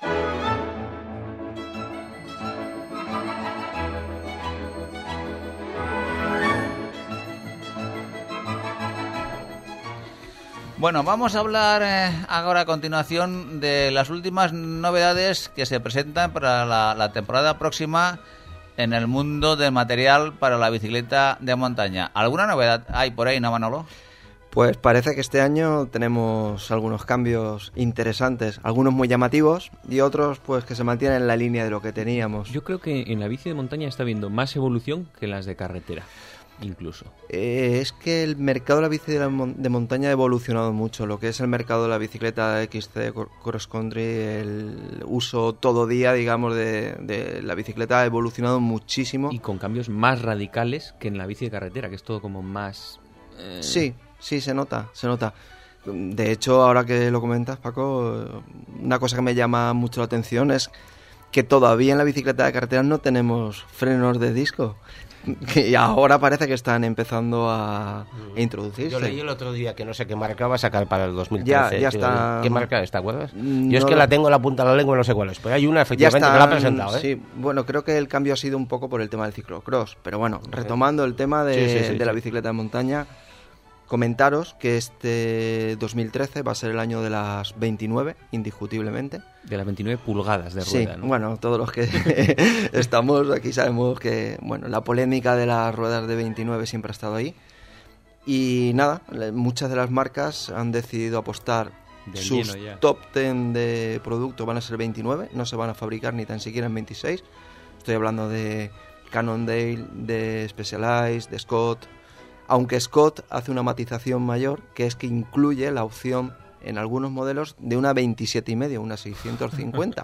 Bueno, vamos a hablar eh, ahora a continuación de las últimas novedades que se presentan para la, la temporada próxima en el mundo del material para la bicicleta de montaña. ¿Alguna novedad hay por ahí, no, Manolo? Pues parece que este año tenemos algunos cambios interesantes, algunos muy llamativos y otros pues que se mantienen en la línea de lo que teníamos. Yo creo que en la bici de montaña está habiendo más evolución que en las de carretera, incluso. Eh, es que el mercado de la bici de, la mon- de montaña ha evolucionado mucho. Lo que es el mercado de la bicicleta X C cor- cross country, el uso todo día, digamos, de, de la bicicleta ha evolucionado muchísimo. Y con cambios más radicales que en la bici de carretera, que es todo como más... eh, Sí, sí, se nota, se nota. De hecho, ahora que lo comentas, Paco, una cosa que me llama mucho la atención es que todavía en la bicicleta de carretera no tenemos frenos de disco. y ahora parece que están empezando a, a introducirse. Yo leí el otro día que no sé qué marca va a sacar para el dos mil trece. Ya, ya está. ¿Qué marca es? ¿Te acuerdas? No Yo es que lo... la tengo en la punta de la lengua, no sé cuál es. Pero hay una, efectivamente, están, que la ha presentado, ¿eh? Sí, bueno, creo que el cambio ha sido un poco por el tema del ciclocross. Pero bueno, retomando el tema de, sí, sí, sí, de la sí. bicicleta de montaña, comentaros que este dos mil trece va a ser el año de las veintinueve, indiscutiblemente. De las veintinueve pulgadas de Sí, rueda, ¿no? bueno, todos los que estamos aquí sabemos que, bueno, la polémica de las ruedas de veintinueve siempre ha estado ahí. Y nada, le- muchas de las marcas han decidido apostar. Del Sus lleno ya. top diez de producto van a ser veintinueve, no se van a fabricar ni tan siquiera en veintiséis. Estoy hablando de Cannondale, de Specialized, de Scott. Aunque Scott hace una matización mayor, que es que incluye la opción en algunos modelos de una veintisiete y medio, una seiscientos cincuenta.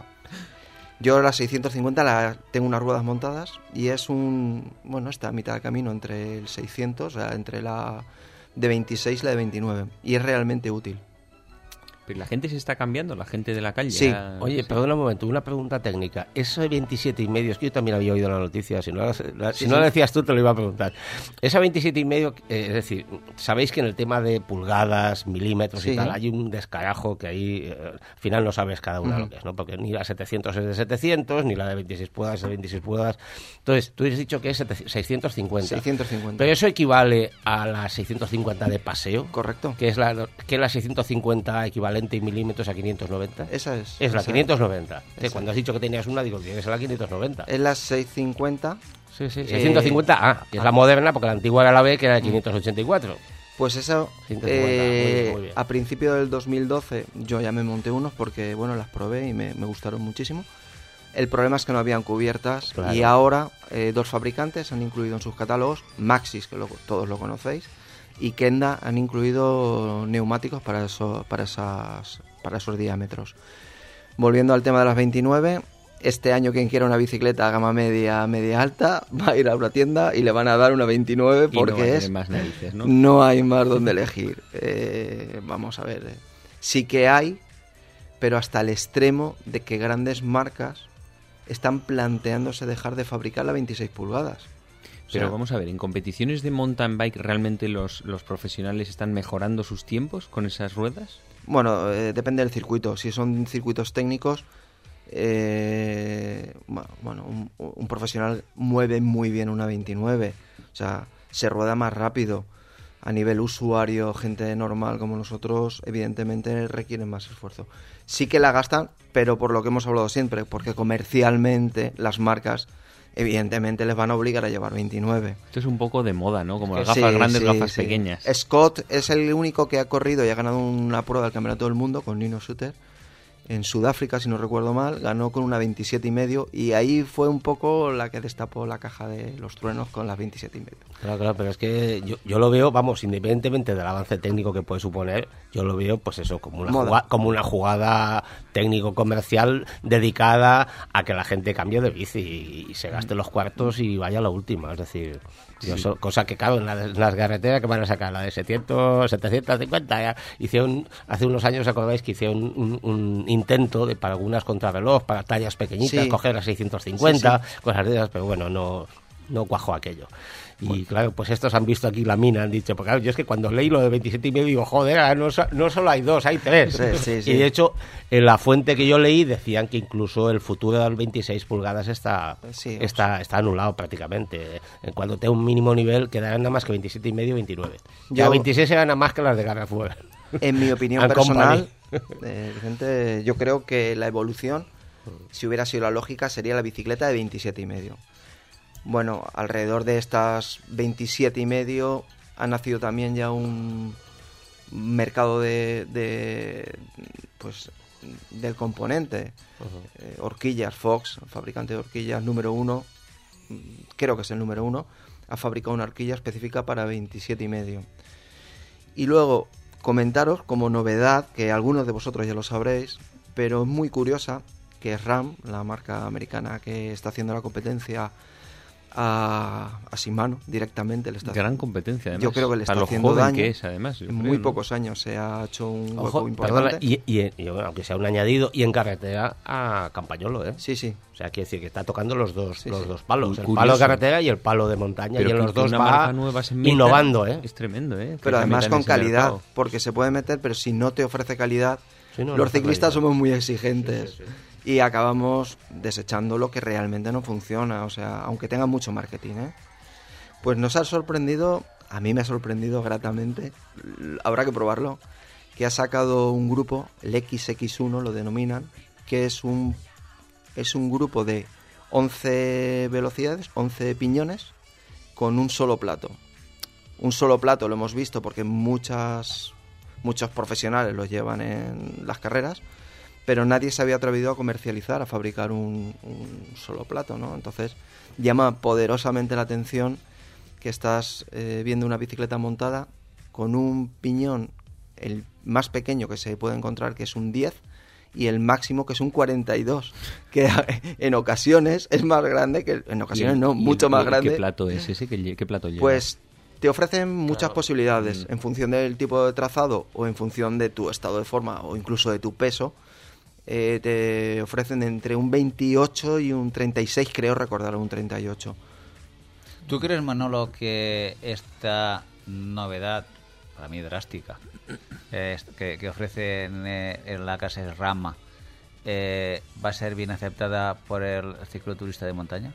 Yo la seiscientos cincuenta la tengo unas ruedas montadas y es un, bueno, está a mitad de camino entre el seiscientos, o sea, entre la de veintiséis y la de veintinueve, y es realmente útil. Pero la gente se está cambiando, la gente de la calle. Sí. ya- Oye, sí. perdona un momento, una pregunta técnica. Esa veintisiete y medio, es que yo también había oído la noticia, si no la, la- si Sí, no sí. la decías tú te lo iba a preguntar. Esa veintisiete y medio, eh, es decir, sabéis que en el tema de pulgadas, milímetros y Sí. tal, hay un descarajo que ahí eh, al final no sabes cada una Ujú. lo que es, ¿no? Porque ni la setecientos es de setecientos, ni la de veintiséis pulgadas es de veintiséis pulgadas. Entonces, tú has dicho que es setecientos seiscientos cincuenta. seiscientos cincuenta. Pero eso equivale a la seiscientos cincuenta de paseo, Correcto. que es la, que es la seiscientos cincuenta equivalente en milímetros a quinientos noventa. Esa es. Es la esa- quinientos noventa. Sí, esa. cuando has dicho que tenías una, digo, tiene que ser la quinientos noventa. Es la seiscientos cincuenta. Sí, sí. Eh, seiscientos cincuenta A, que es la moderna, porque la antigua era la B, que era de quinientos ochenta y cuatro. Pues eso, ciento cincuenta, eh, muy bien, muy bien. a principio del dos mil doce yo ya me monté unos porque, bueno, las probé y me, me gustaron muchísimo. El problema es que no habían cubiertas Claro. y ahora eh, dos fabricantes han incluido en sus catálogos, Maxxis, que lo- todos lo conocéis, y Kenda han incluido neumáticos para, eso, para, esas, para esos diámetros. Volviendo al tema de las veintinueve, este año quien quiera una bicicleta gama media, media alta, va a ir a una tienda y le van a dar una veintinueve Y no va a porque tener es... más narices, ¿no? No hay más donde elegir. Eh, vamos a ver. eh. Sí que hay, pero hasta el extremo de que grandes marcas están planteándose dejar de fabricar la veintiséis pulgadas. O Pero sea, vamos a ver, ¿en competiciones de mountain bike realmente los, los profesionales están mejorando sus tiempos con esas ruedas? Bueno, eh, depende del circuito. Si son circuitos técnicos, eh, bueno, un, un profesional mueve muy bien una veintinueve. O sea, se rueda más rápido. A nivel usuario, gente normal como nosotros, evidentemente requieren más esfuerzo. Sí que la gastan, pero por lo que hemos hablado siempre, porque comercialmente las marcas, evidentemente, les van a obligar a llevar veintinueve. Esto es un poco de moda, ¿no? Como las Sí, gafas grandes, sí, gafas sí. pequeñas. Scott es el único que ha corrido y ha ganado una prueba del Campeonato del Mundo con Nino Shooter en Sudáfrica, si no recuerdo mal, ganó con una veintisiete y medio y ahí fue un poco la que destapó la caja de los truenos con las veintisiete y medio. Claro, claro, pero es que yo, yo lo veo, vamos, independientemente del avance técnico que puede suponer, yo lo veo, pues eso, como una, Moda. jugada, como una jugada técnico-comercial dedicada a que la gente cambie de bici y, y se gaste los cuartos y vaya a la última. Es decir, yo so- cosa que, claro, en, la- en las carreteras que van a sacar, la de setecientos, setecientos cincuenta, ya hicieron, hace unos años, ¿os acordáis que hicieron un, un intento de para algunas contrarreloj, para tallas pequeñitas, Sí. coger las seiscientos cincuenta, Sí, cosas de esas, pero bueno, no, no cuajó aquello. Y claro, pues estos han visto aquí la mina, han dicho, porque claro, yo es que cuando leí lo de veintisiete y medio digo, joder, ahora no, so- no solo hay dos, hay tres. Sí, sí, sí. Y de hecho, en la fuente que yo leí decían que incluso el futuro de las veintiséis pulgadas está, Sí, está, está anulado prácticamente. En cuanto tenga un mínimo nivel, quedarán nada más que veintisiete y medio y veintinueve. Ya Yo- veintiséis eran nada más que las de Carrefour. En mi opinión And personal, company. eh, Vicente, yo creo que la evolución, si hubiera sido la lógica, sería la bicicleta de veintisiete y medio. Bueno, alrededor de estas veintisiete y medio ha nacido también ya un mercado de, de pues del componente. Eh, horquillas, Fox, fabricante de horquillas número uno, mm, creo que es el número uno, ha fabricado una horquilla específica para veintisiete y medio. Y luego comentaros como novedad, que algunos de vosotros ya lo sabréis, pero es muy curiosa, que RAM, la marca americana que está haciendo la competencia a, a Shimano directamente. Le está Gran competencia, además. Yo creo que le está Para lo haciendo joven daño. que es, además. En yo muy creo, ¿no? pocos años se ha hecho un hueco Ojo, importante. perdona, y, y, y, bueno, aunque sea un añadido, y en carretera a Campañolo, ¿eh? Sí, sí. O sea, quiere decir que está tocando los dos, Sí, los sí. dos palos, el Curioso. palo de carretera y el palo de montaña, Pero y en que- los que dos una va marca nueva se meta innovando, ¿eh? Es tremendo, ¿eh? Que Pero se además meta en con ese calidad, mercado. porque se puede meter, pero si no te ofrece calidad, Sí, no, no los hace ciclistas calidad. somos muy exigentes y acabamos desechando lo que realmente no funciona, o sea, aunque tenga mucho marketing, ¿eh? Pues nos ha sorprendido, a mí me ha sorprendido gratamente, l- habrá que probarlo, que ha sacado un grupo, el equis equis uno lo denominan, que es un es un grupo de once velocidades, once piñones, con un solo plato. Un solo plato lo hemos visto porque muchas muchos profesionales lo llevan en las carreras, pero nadie se había atrevido a comercializar, a fabricar un, un solo plato, ¿no? Entonces llama poderosamente la atención que estás eh, viendo una bicicleta montada con un piñón, el más pequeño que se puede encontrar, que es un diez, y el máximo, que es un cuarenta y dos, que en ocasiones es más grande, que en ocasiones ¿Y el- no, y mucho el- más ¿Qué grande. plato es ese? ¿Qué, lle- qué plato lleva? Pues te ofrecen muchas posibilidades Mm. en función del tipo de trazado o en función de tu estado de forma o incluso de tu peso. Eh, te ofrecen entre un veintiocho y un treinta y seis, creo recordar un treinta y ocho. ¿Tú crees, Manolo, que esta novedad, para mí drástica, es- que, que ofrecen eh, en la casa Rama, eh, va a ser bien aceptada por el cicloturista de montaña?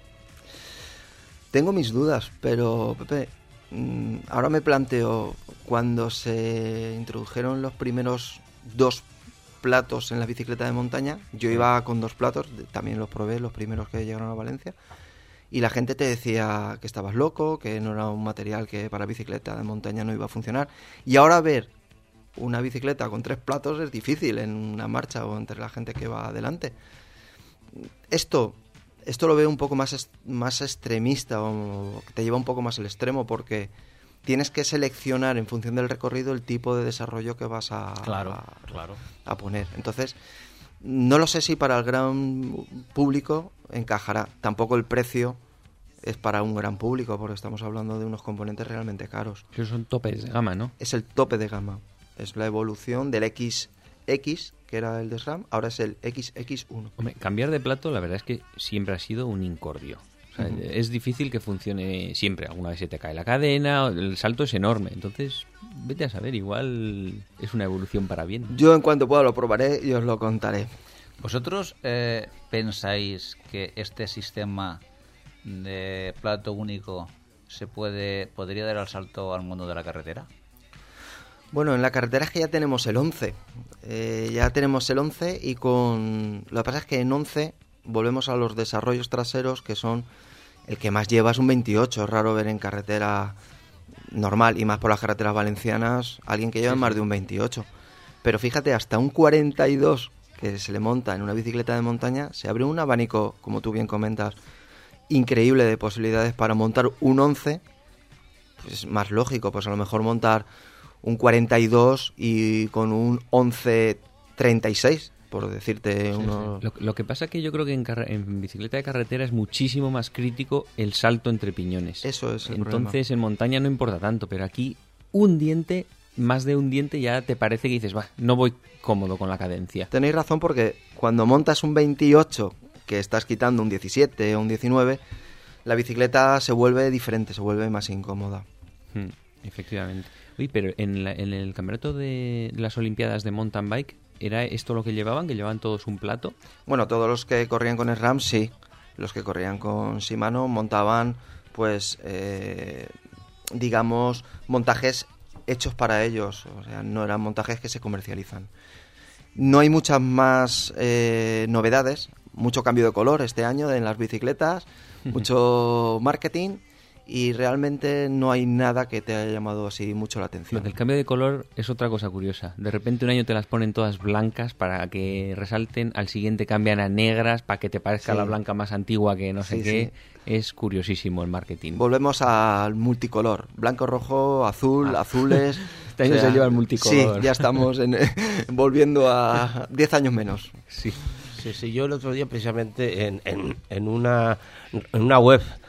Tengo mis dudas, pero Pepe, mm, ahora me planteo, cuando se introdujeron los primeros dos platos en la bicicleta de montaña, yo iba con dos platos, de- también los probé, los primeros que llegaron a Valencia, y la gente te decía que estabas loco, que no era un material que para bicicleta de montaña no iba a funcionar. Y ahora ver una bicicleta con tres platos es difícil en una marcha o entre la gente que va adelante. Esto, esto lo veo un poco más, es- más extremista, o que te lleva un poco más al extremo, porque tienes que seleccionar en función del recorrido el tipo de desarrollo que vas a, Claro, a- claro. a poner. Entonces, no lo sé si para el gran público encajará. Tampoco el precio es para un gran público, porque estamos hablando de unos componentes realmente caros. Esos son topes de gama, ¿no? Es el tope de gama. Es la evolución del equis equis, que era el de SRAM, ahora es el equis equis uno. Hombre, cambiar de plato la verdad es que siempre ha sido un incordio. O sea, Ujú. es difícil que funcione siempre. Alguna vez se te cae la cadena, el salto es enorme. Entonces, vete a saber, igual es una evolución para bien. Yo en cuanto pueda lo probaré y os lo contaré. ¿Vosotros eh, pensáis que este sistema de plato único se puede podría dar el salto al mundo de la carretera? Bueno, en la carretera es que ya tenemos el once. Eh, ya tenemos el once y con... Lo que pasa es que en once volvemos a los desarrollos traseros, que son... El que más lleva es un veintiocho. Es raro ver en carretera normal, y más por las carreteras valencianas, alguien que lleve más de un veintiocho. Pero fíjate, hasta un cuarenta y dos que se le monta en una bicicleta de montaña, se abre un abanico, como tú bien comentas, increíble de posibilidades para montar un once. Pues más lógico, pues a lo mejor montar un cuarenta y dos y con un once treinta y seis, por decirte uno. Lo, lo que pasa que yo creo que en, carre- en bicicleta de carretera es muchísimo más crítico el salto entre piñones. Eso es el Entonces en montaña no importa tanto, pero aquí un diente, más de un diente ya te parece que dices, va, no voy cómodo con la cadencia. Tenéis razón, porque cuando montas un veintiocho, que estás quitando un diecisiete o un diecinueve, la bicicleta se vuelve diferente, se vuelve más incómoda. Hmm, efectivamente. Oye, pero en, la- en el campeonato de las Olimpiadas de mountain bike, ¿era esto lo que llevaban? ¿Que llevaban todos un plato? Bueno, todos los que corrían con SRAM, sí. Los que corrían con Shimano montaban, pues, eh, digamos, montajes hechos para ellos. O sea, no eran montajes que se comercializan. No hay muchas más eh, novedades. Mucho cambio de color este año en las bicicletas, mucho marketing, y realmente no hay nada que te haya llamado así mucho la Lo atención. del cambio de color es otra cosa curiosa. De repente un año te las ponen todas blancas para que resalten, al siguiente cambian a negras para que te parezca Sí. la blanca más antigua que no sé Sí, qué. Es curiosísimo el marketing. Volvemos al multicolor, blanco, rojo, azul, Ah. azules. Este año se lleva el multicolor. Sí, ya estamos en- volviendo a diez años menos. Sí. Sí, sí, yo el otro día precisamente en, en, en una, en una web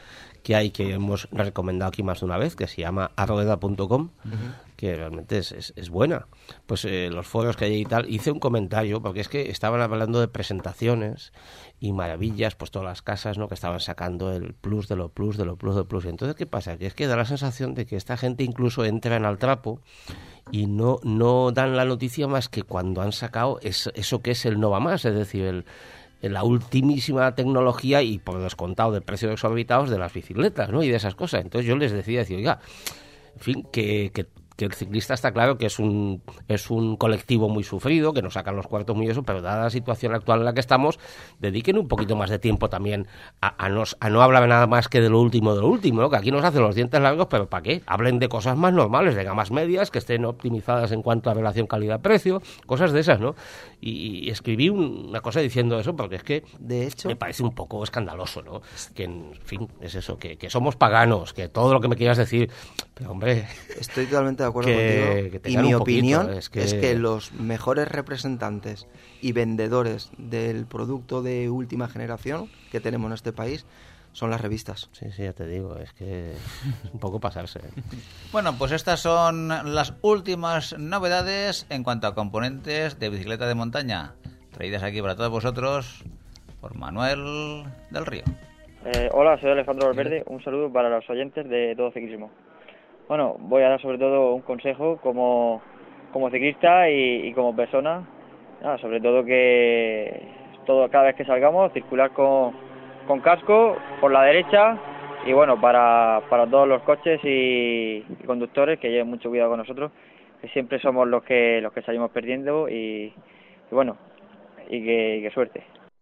que hay, que hemos recomendado aquí más de una vez, que se llama arrueda punto com, uh-huh. que realmente es, es, es buena. Pues eh, los foros que hay y tal, hice un comentario, porque es que estaban hablando de presentaciones y maravillas, pues todas las casas, ¿no?, que estaban sacando el plus de lo plus, de lo plus, de lo plus. Entonces, ¿qué pasa? Que es que da la sensación de que esta gente incluso entran al trapo y no, no dan la noticia más que cuando han sacado es, eso que es el no va más, es decir, el la ultimísima tecnología y por descontado de precios exorbitados de las bicicletas, ¿no?, y de esas cosas. Entonces yo les decía, decía, oiga, en fin, que, que, que el ciclista está claro que es un es un colectivo muy sufrido, que nos sacan los cuartos muy eso, pero dada la situación actual en la que estamos, dediquen un poquito más de tiempo también a, a, nos, a no hablar nada más que de lo último de lo último, ¿no?, que aquí nos hacen los dientes largos, pero ¿para qué? Hablen de cosas más normales, de gamas medias, que estén optimizadas en cuanto a relación calidad-precio, cosas de esas, ¿no? Y, y escribí un, una cosa diciendo eso, porque es que de hecho me parece un poco escandaloso, ¿no? Que, en fin, es eso, que, que somos paganos, que todo lo que me quieras decir, pero hombre... Estoy totalmente de acuerdo que, contigo. que y mi poquito, opinión es que... es que los mejores representantes y vendedores del producto de última generación que tenemos en este país son las revistas. Sí, sí, ya te digo, es que es un poco pasarse. Bueno, pues estas son las últimas novedades en cuanto a componentes de bicicleta de montaña, traídas aquí para todos vosotros por Manuel del Río. Eh, hola, soy Alejandro Valverde, un saludo para los oyentes de Todo Ciclismo. Bueno, voy a dar sobre todo un consejo como, como ciclista y, y como persona, ah, sobre todo que todo cada vez que salgamos, circular con, con casco por la derecha y bueno, para, para todos los coches y, y conductores que lleven mucho cuidado con nosotros, que siempre somos los que los que salimos perdiendo y, y bueno, y que, y que suerte.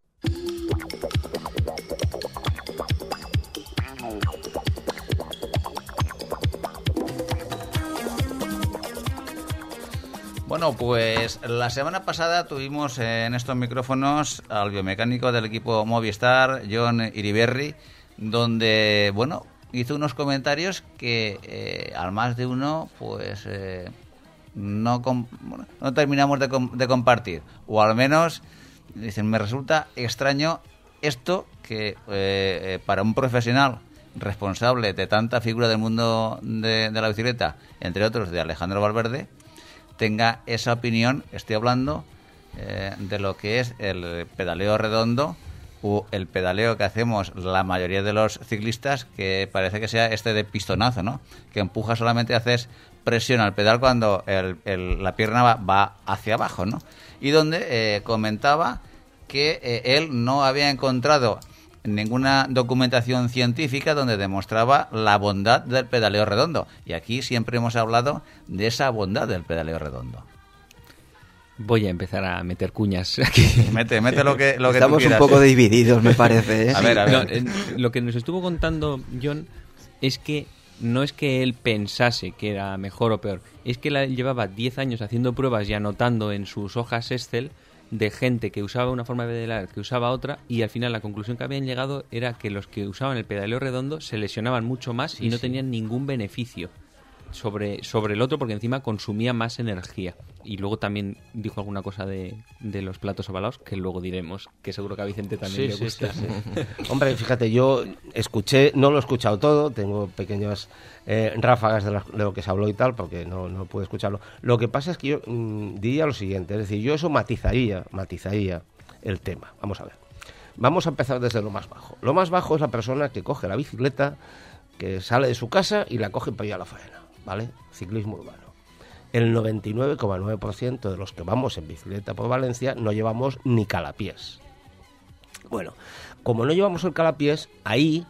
Bueno, pues la semana pasada tuvimos en estos micrófonos al biomecánico del equipo Movistar, John Iriberri, donde, bueno, hizo unos comentarios que eh, al más de uno, pues eh, no, com- bueno, no terminamos de, com- de compartir, o al menos, dicen, me resulta extraño esto que eh, eh, para un profesional responsable de tanta figura del mundo de, de la bicicleta, entre otros de Alejandro Valverde, tenga esa opinión. Estoy hablando eh, de lo que es el pedaleo redondo o el pedaleo que hacemos la mayoría de los ciclistas, que parece que sea este de pistonazo, ¿no? Que empuja solamente, haces presión al pedal cuando el, el, la pierna va, va hacia abajo, ¿no? Y donde eh, comentaba que eh, él no había encontrado ninguna documentación científica donde demostraba la bondad del pedaleo redondo. Y aquí siempre hemos hablado de esa bondad del pedaleo redondo. Voy a empezar a meter cuñas aquí. Mete, mete lo que, lo que Estamos tú quieras, un poco ¿eh? divididos, me parece, ¿eh? A ver, a ver. No, eh, lo que nos estuvo contando John es que no es que él pensase que era mejor o peor, es que él llevaba diez años haciendo pruebas y anotando en sus hojas Excel de gente que usaba una forma de pedalar, que usaba otra, y al final la conclusión que habían llegado era que los que usaban el pedaleo redondo se lesionaban mucho más sí, y no sí. tenían ningún beneficio sobre, sobre el otro, porque encima consumía más energía. Y luego también dijo alguna cosa de, de los platos ovalados, que luego diremos, que seguro que a Vicente también sí, le gusta. Sí, sí, sí. Hombre, fíjate, yo escuché, no lo he escuchado todo, tengo pequeñas eh, ráfagas de, la, de lo que se habló y tal, porque no, no pude escucharlo. Lo que pasa es que yo mmm, diría lo siguiente, es decir, yo eso matizaría, matizaría el tema. Vamos a ver. Vamos a empezar desde lo más bajo. Lo más bajo es la persona que coge la bicicleta, que sale de su casa y la coge para ir a la faena, ¿vale? Ciclismo urbano. El noventa y nueve coma nueve por ciento de los que vamos en bicicleta por Valencia no llevamos ni calapiés. Bueno, como no llevamos el calapiés, ahí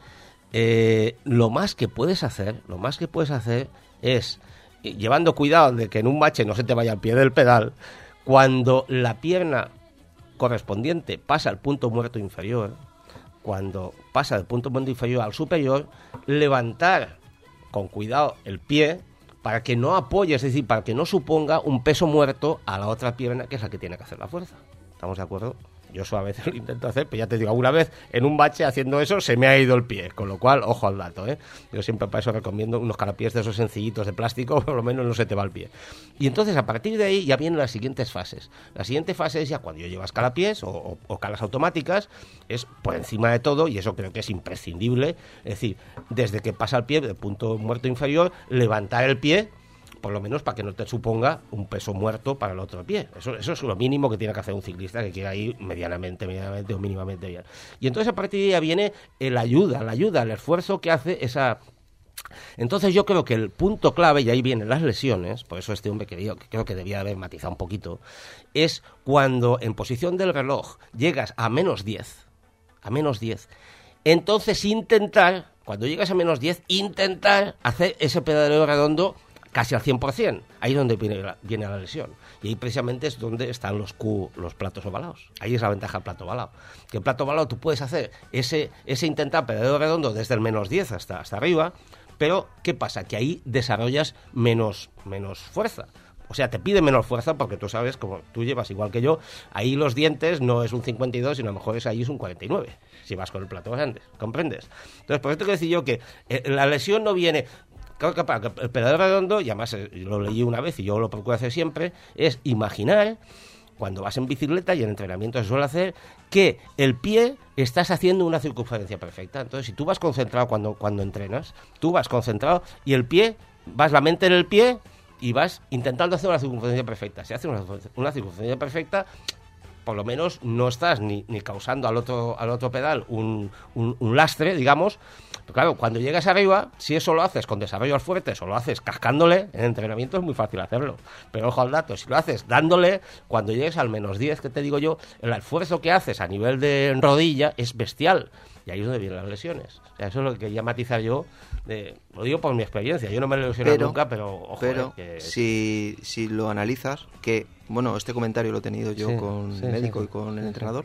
eh, lo más que puedes hacer, lo más que puedes hacer es, llevando cuidado de que en un bache no se te vaya al pie del pedal, cuando la pierna correspondiente pasa al punto muerto inferior, cuando pasa del punto muerto inferior al superior, levantar con cuidado el pie para que no apoye, es decir, para que no suponga un peso muerto a la otra pierna, que es la que tiene que hacer la fuerza. ¿Estamos de acuerdo? Yo eso a veces lo intento hacer, pero ya te digo, alguna vez en un bache haciendo eso se me ha ido el pie, con lo cual, ojo al dato, ¿eh? Yo siempre para eso recomiendo unos carapiés de esos sencillitos de plástico, por lo menos no se te va el pie. Y entonces a partir de ahí ya vienen las siguientes fases. La siguiente fase es ya cuando yo llevas calapiés o, o, o calas automáticas, es por encima de todo, y eso creo que es imprescindible, es decir, desde que pasa el pie, del punto muerto inferior, levantar el pie, por lo menos para que no te suponga un peso muerto para el otro pie. Eso, eso es lo mínimo que tiene que hacer un ciclista que quiera ir medianamente, medianamente o mínimamente bien. Y entonces a partir de ahí ya viene la ayuda, la ayuda, el esfuerzo que hace esa... Entonces yo creo que el punto clave, y ahí vienen las lesiones, por eso este hombre que, digo, que creo que debía haber matizado un poquito, es cuando en posición del reloj llegas a menos diez, a menos diez, entonces intentar, cuando llegas a menos diez, intentar hacer ese pedaleo redondo casi al cien por ciento. Ahí es donde viene la, viene la lesión. Y ahí precisamente es donde están los Q, los platos ovalados. Ahí es la ventaja del plato ovalado. Que el plato ovalado tú puedes hacer ese, ese intentar pedaleo redondo desde el menos diez hasta, hasta arriba, pero ¿qué pasa? Que ahí desarrollas menos, menos fuerza. O sea, te pide menos fuerza porque tú sabes, como tú llevas igual que yo, ahí los dientes no es un cincuenta y dos, sino a lo mejor es ahí es un cuarenta y nueve, si vas con el plato grande, ¿comprendes? Entonces, por eso tengo que decir yo que eh, la lesión no viene... Claro que para el pedaleo redondo, y además eh, lo leí una vez y yo lo procuro hacer siempre, es imaginar, cuando vas en bicicleta y en entrenamiento se suele hacer, que el pie estás haciendo una circunferencia perfecta. Entonces, si tú vas concentrado cuando, cuando entrenas, tú vas concentrado y el pie, vas la mente en el pie y vas intentando hacer una circunferencia perfecta. Si haces una, una circunferencia perfecta, por lo menos no estás ni, ni causando al otro, al otro pedal un, un, un lastre, digamos. Pero claro, cuando llegas arriba, si eso lo haces con desarrollos fuertes o lo haces cascándole, en entrenamiento es muy fácil hacerlo. Pero ojo al dato, si lo haces dándole, cuando llegues al menos diez, que te digo yo, el esfuerzo que haces a nivel de rodilla es bestial. Y ahí es donde vienen las lesiones. O sea, eso es lo que quería matizar yo. De, lo digo por mi experiencia. Yo no me he lesionado pero, nunca, pero ojo. Pero eh, que... si, si lo analizas, que, bueno, este comentario lo he tenido yo sí, con sí, el médico sí, y con sí, el sí, entrenador.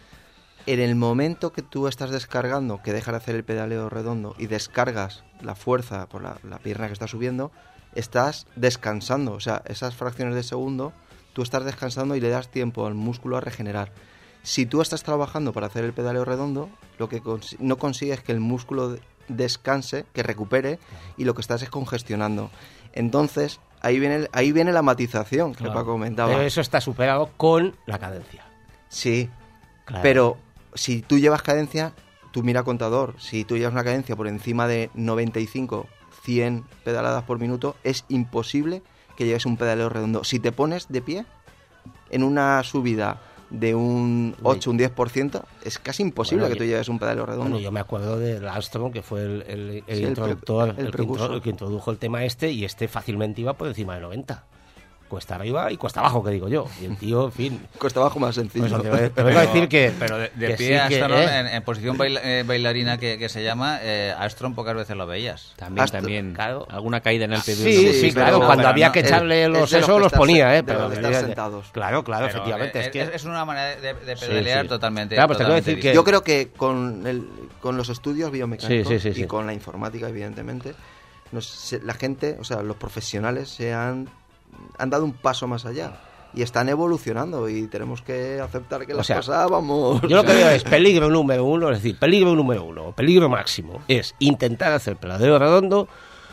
En el momento que tú estás descargando, que dejas de hacer el pedaleo redondo y descargas la fuerza por la, la pierna que está subiendo, estás descansando. O sea, esas fracciones de segundo, tú estás descansando y le das tiempo al músculo a regenerar. Si tú estás trabajando para hacer el pedaleo redondo, lo que cons- no consigues es que el músculo descanse, que recupere, y lo que estás es congestionando. Entonces, ahí viene, ahí viene la matización que Claro. Paco comentaba. Pero eso está superado con la cadencia. Sí, Claro. pero si tú llevas cadencia, tú mira contador, si tú llevas una cadencia por encima de noventa y cinco, cien pedaladas por minuto, es imposible que lleves un pedaleo redondo. Si te pones de pie en una subida de un ocho, un diez por ciento, es casi imposible Bueno, que tú yo- lleves un pedaleo redondo. Bueno, yo me acuerdo del Armstrong, que fue el, el, el Sí, el introductor, pre- el el, que intro- precursor. el que introdujo el tema este, y este fácilmente iba por encima de noventa. Cuesta arriba y cuesta abajo, que digo yo. Y el tío, en fin... Cuesta abajo más sencillo. Pues, te, te vengo a decir que... Pero de, de que pie sí a que, Armstrong, ¿eh? en, en posición baila- eh, bailarina que, que se llama, eh, Armstrong pocas veces lo veías. También, Hasta- también. claro. Alguna caída en el pie de Sí, uno. sí, Sí, claro, pero- cuando pero había no, que es- echarle es los de los esos que los estar ponía, se- ¿eh? de Pero los que estar debería de- sentados. Claro, claro, Pero, efectivamente. eh, es que... es, es una manera de, de Sí, pedalear sí. totalmente. Claro, pues te quiero totalmente decir que- distinta. Yo creo que con, el, con los estudios biomecánicos Sí, sí, sí, y sí. con la informática, evidentemente, nos- se- la gente, o sea, los profesionales se han, han dado un paso más allá y están evolucionando y tenemos que aceptar que O las sea, cosas, vamos... Yo lo que veo es peligro número uno, es decir, peligro número uno, peligro máximo, es intentar hacer pedaleo redondo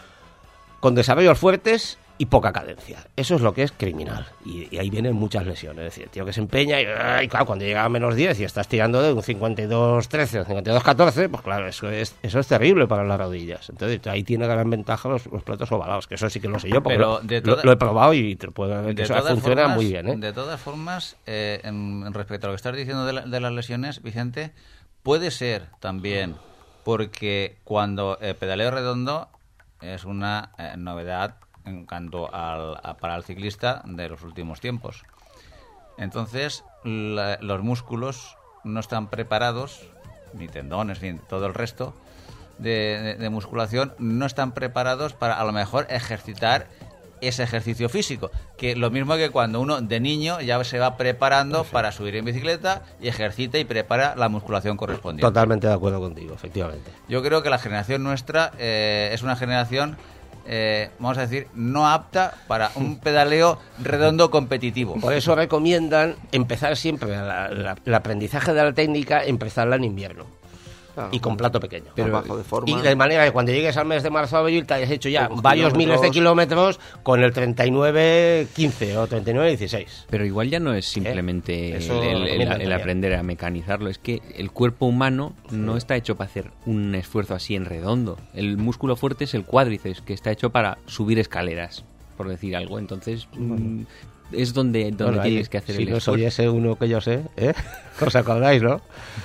con desarrollos fuertes y poca cadencia. Eso es lo que es criminal. Y, y ahí vienen muchas lesiones. Es decir, el tío que se empeña y, y claro, cuando llega a menos diez y estás tirando de un cincuenta y dos trece o cincuenta y dos catorce, pues claro, eso es eso es terrible para las rodillas. Entonces ahí tiene gran ventaja los, los platos ovalados, que eso sí que lo sé yo, porque Pero lo, de lo- toda- lo he probado y te puedo ver que De eso todas funciona formas- muy bien. ¿eh? De todas formas, eh, en, en respecto a lo que estás diciendo de, la- de las lesiones, Vicente, puede ser también porque cuando el pedaleo redondo es una eh, novedad en cuanto al, a- para el ciclista de los últimos tiempos. Entonces, la- los músculos no están preparados, ni tendones, ni todo el resto de, de- de musculación, no están preparados para a lo mejor ejercitar ese ejercicio físico, que lo mismo que cuando uno de niño ya se va preparando para subir en bicicleta y ejercita y prepara la musculación correspondiente. Totalmente de acuerdo contigo, efectivamente. Yo creo que la generación nuestra eh, es una generación eh, vamos a decir, no apta para un pedaleo redondo competitivo. Por eso recomiendan empezar siempre la, la, el aprendizaje de la técnica, empezarla en invierno. Claro, y con plato pequeño. Pero bajo de forma. Y de manera que cuando llegues al mes de marzo o abril te hayas hecho ya Pocos varios kilómetros. miles de kilómetros con el treinta y nueve quince o treinta y nueve dieciséis. Pero igual ya no es simplemente ¿Eh? Eso el, el- lo el- comentan el también. aprender a mecanizarlo, es que el cuerpo humano no está hecho para hacer un esfuerzo así en redondo. El músculo fuerte es el cuádriceps, que está hecho para subir escaleras, por decir algo. Entonces, mm, es donde, donde Bueno, ahí, tienes que hacer si el no esfuerzo. oyese uno que yo sé, ¿eh? ¿Os acordáis, no?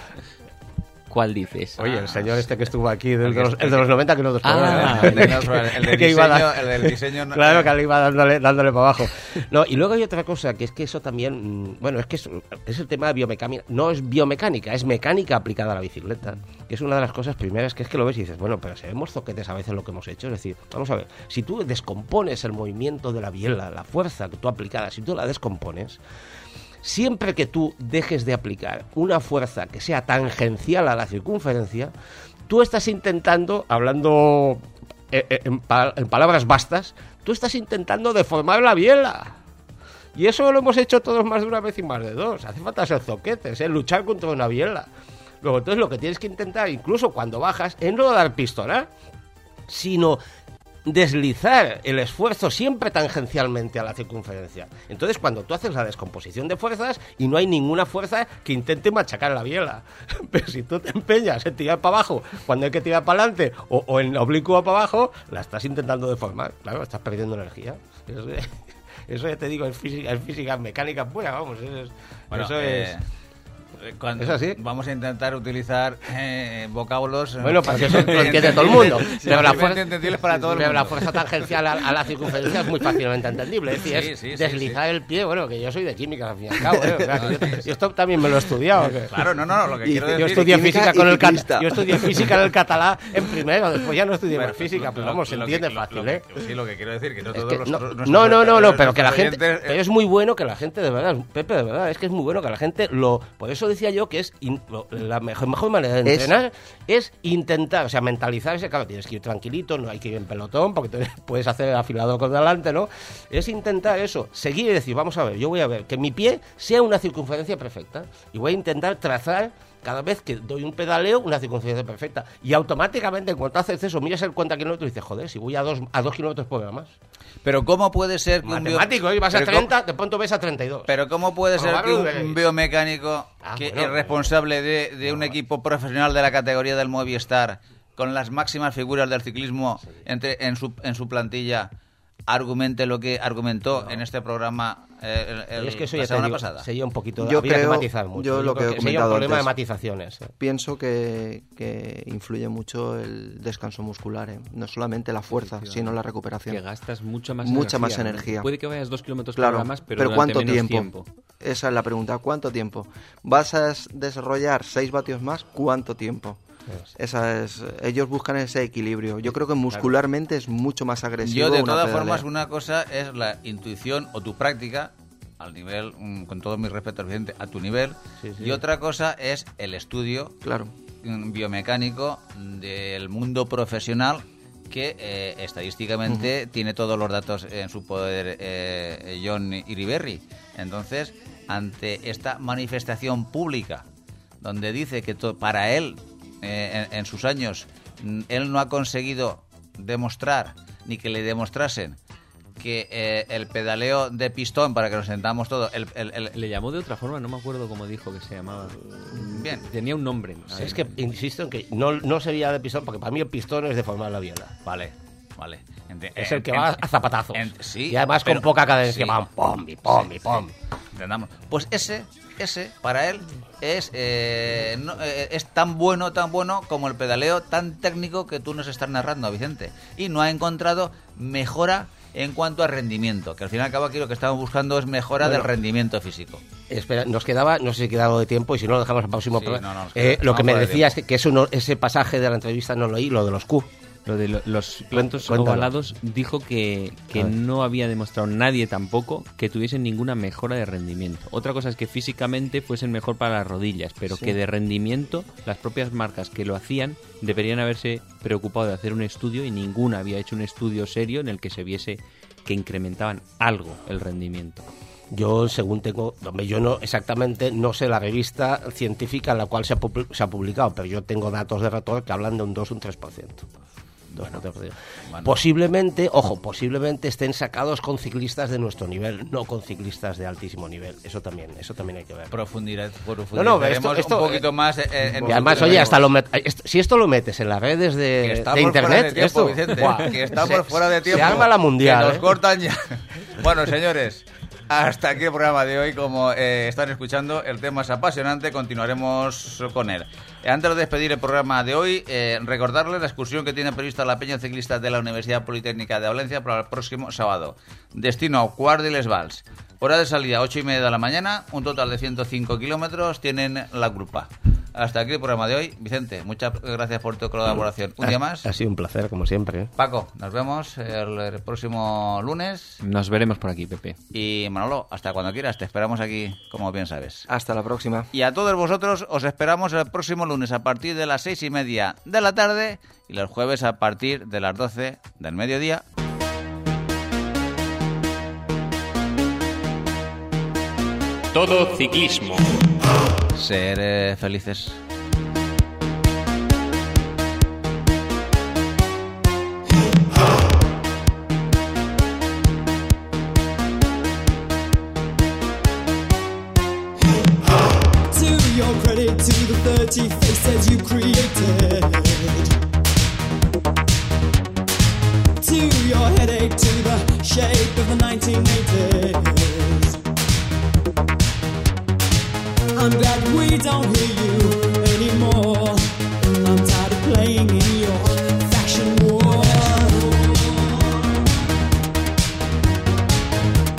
¿Cuál dices? Oye, el señor este que estuvo aquí, el El de que- los, el de los noventa que nosotros Ah, El, de- el del que iba a diseño, dar- el del diseño no- Claro, que le iba dándole, dándole para abajo. No, y luego hay otra cosa, que es que eso también, mm, bueno, es que es, es el tema de biomecánica. No es biomecánica, es mecánica aplicada a la bicicleta. Que es una de las cosas primeras, que es que lo ves y dices, bueno, pero seremos zoquetes a veces lo que hemos hecho. Es decir, vamos a ver, si tú descompones el movimiento de la biela, la fuerza que tú aplicada, si tú la descompones, siempre que tú dejes de aplicar una fuerza que sea tangencial a la circunferencia, tú estás intentando, hablando eh, eh, en, pa- en palabras bastas, tú estás intentando deformar la biela. Y eso lo hemos hecho todos más de una vez y más de dos. Hace falta ser zoquetes, ¿eh? Luchar contra una biela. Luego, entonces lo que tienes que intentar, incluso cuando bajas, es no dar pistola, sino deslizar el esfuerzo siempre tangencialmente a la circunferencia. Entonces, cuando tú haces la descomposición de fuerzas y no hay ninguna fuerza que intente machacar la biela. Pero si tú te empeñas en tirar para abajo cuando hay que tirar para adelante o, o en oblicuo para abajo, la estás intentando deformar. Claro, estás perdiendo energía. Eso, eso ya te digo, es física, es física mecánica pura, vamos. Eso es... Bueno, eso eh, es cuando ¿Es así? vamos a intentar utilizar eh, vocablos eh, Bueno, porque eso lo entiende todo el mundo. Sí, Pero la, fácilmente fuerza, entendibles para todo el pero mundo. la fuerza tangencial a, a la circunferencia es muy fácilmente entendible. Es decir, Sí, es sí, sí, deslizar sí. el pie. Bueno, que yo soy de química, al fin y al cabo. ¿eh? O sea, que yo- y esto también me lo he estudiado. que- Claro, no, no, lo que Y quiero yo decir Yo estudié química física y con el cat- ciclista. Yo estudié física en el catalán en primero, después ya no estudié Bueno, más física, lo- pero lo- vamos, se lo entiende que- lo- fácil, lo que- ¿eh? Sí, lo que quiero decir, que no Es todos que los, no, nuestros no, no, no, no, pero nuestros que la gente, oyentes, eh, pero es muy bueno que la gente de verdad, Pepe, de verdad, es que es muy bueno que la gente lo, por eso decía yo que es in- lo- la mejor, mejor manera de Es- entrenar es intentar, o sea, mentalizarse, claro, tienes que ir tranquilito, no hay que ir en pelotón, porque te puedes hacer afilado con delante, ¿no? Es intentar eso, seguir y decir, vamos a ver, yo voy a ver que mi pie sea una circunferencia perfecta y voy a intentar trazar cada vez que doy un pedaleo una circunferencia perfecta y automáticamente en cuanto haces eso miras el cuenta kilómetros y dices, joder, si voy a dos, a dos kilómetros por hora más. Pero ¿cómo puede ser que un bio- Matemático, ¿eh? Vas a pero treinta, de pronto ves a treinta y dos. cómo- Pero ¿cómo puede ser que Probable un es. biomecánico Ah, que bueno, es responsable de, de un equipo profesional de la categoría del Movistar, con las máximas figuras del ciclismo entre, en, su, en su plantilla, argumente lo que argumentó en este programa eh, el- el- Y es que eso la ya te semana digo, pasada? sería un poquito, Yo habría que creo- matizar mucho. yo lo creo que he sería un comentado problema de antes. matizaciones. eh. Pienso que, que influye mucho el descanso muscular, ¿eh? No solamente la fuerza, sino la recuperación. Que gastas mucha más Mucha energía. más ¿no? energía. Puede que vayas dos kilómetros Claro, por hora más, pero, pero, durante ¿cuánto menos tiempo? Esa es la pregunta, ¿cuánto tiempo? ¿Vas a s- desarrollar seis vatios más? ¿Cuánto tiempo? Esa es, ellos buscan ese equilibrio. Yo creo que muscularmente es mucho más agresivo. Yo, de una todas pedalea. formas, una cosa es la intuición o tu práctica, al nivel, mm, con todo mi respeto al presidente, a tu nivel, Sí, sí. y otra cosa es el estudio Claro. mm, biomecánico del mundo profesional que eh, estadísticamente tiene todos los datos en su poder, eh, John Iriberri. Entonces, ante esta manifestación pública, donde dice que to- para él, eh, en, en sus años, mm, él no ha conseguido demostrar, ni que le demostrasen, que eh, el pedaleo de pistón, para que nos sentamos todos, el, el- el- Le llamó de otra forma, no me acuerdo cómo dijo que se llamaba. Bien. Tenía un nombre. A Sí, ver. es que insisto en que no, no sería de pistón, porque para mí el pistón es deformar la biela. Vale, vale. Ente- Es en- el que en- va a zapatazos. en- sí, y además pero- con poca cadencia, sí. van pom, y pom, y Sí, pom. sí, entendamos. Pues ese, ese, para él, es, eh, no- eh, es tan bueno, tan bueno como el pedaleo tan técnico que tú nos estás narrando, Vicente. Y no ha encontrado mejora en cuanto a rendimiento, que al fin y al cabo aquí lo que estamos buscando es mejora Bueno. del rendimiento físico. Espera, nos quedaba, no sé si queda algo de tiempo y si no lo dejamos al próximo Sí, programa. no, no, nos queda- Eh, lo que vamos me fuera de decías tiempo. que, que eso no- ese pasaje de la entrevista no lo oí, lo de los Q. Lo de lo- los platos Cuéntalo. ovalados, dijo que, que A ver. no había demostrado nadie tampoco que tuviesen ninguna mejora de rendimiento. Otra cosa es que físicamente fuesen mejor para las rodillas, pero Sí. que de rendimiento las propias marcas que lo hacían deberían haberse preocupado de hacer un estudio, y ninguna había hecho un estudio serio en el que se viese que incrementaban algo el rendimiento. Yo, según tengo, hombre, yo no exactamente no sé la revista científica en la cual se ha, pu- se ha publicado, pero yo tengo datos de Retor que hablan de un dos o un tres por ciento. Dos o tres por ciento. bueno. Posiblemente, ojo, posiblemente estén sacados con ciclistas de nuestro nivel, no con ciclistas de altísimo nivel. Eso también, eso también hay que ver. Profundidad, No, no, esto- profundizaremos esto- un poquito más eh, en Y además, oye, hasta lo met- esto- si esto lo metes en las redes que de, está de por fuera internet, de tiempo, esto, Vicente, ¡buah! que está se, por fuera de tiempo. Se arma la mundial. Que nos ¿eh? cortan ya. Bueno, señores, hasta aquí el programa de hoy. Como eh, están escuchando, el tema es apasionante, continuaremos con él. Eh, Antes de despedir el programa de hoy, eh, recordarles la excursión que tiene prevista la Peña Ciclista de la Universidad Politécnica de Valencia para el próximo sábado. Destino Cuart de les Vals. Hora de salida ocho y media de la mañana, un total de ciento cinco kilómetros tienen la grupa. Hasta aquí el programa de hoy. Vicente, muchas gracias por tu colaboración. Un día más. Ha sido un placer, como siempre. ¿eh? Paco, nos vemos el, el próximo lunes. Nos veremos por aquí, Pepe. Y Manolo, hasta cuando quieras, te esperamos aquí, como bien sabes. Hasta la próxima. Y a todos vosotros os esperamos el próximo lunes a partir de las seis y media de la tarde y los jueves a partir de las doce del mediodía. Todo ciclismo. Ser eh, felices. To your credit, to the thirty faces you created. To your headache, to the shape of the nineteen eighties. I'm glad we don't hear you anymore. I'm tired of playing in your fashion war.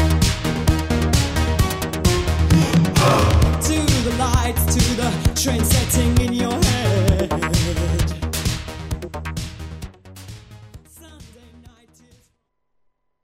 To the lights, to the trends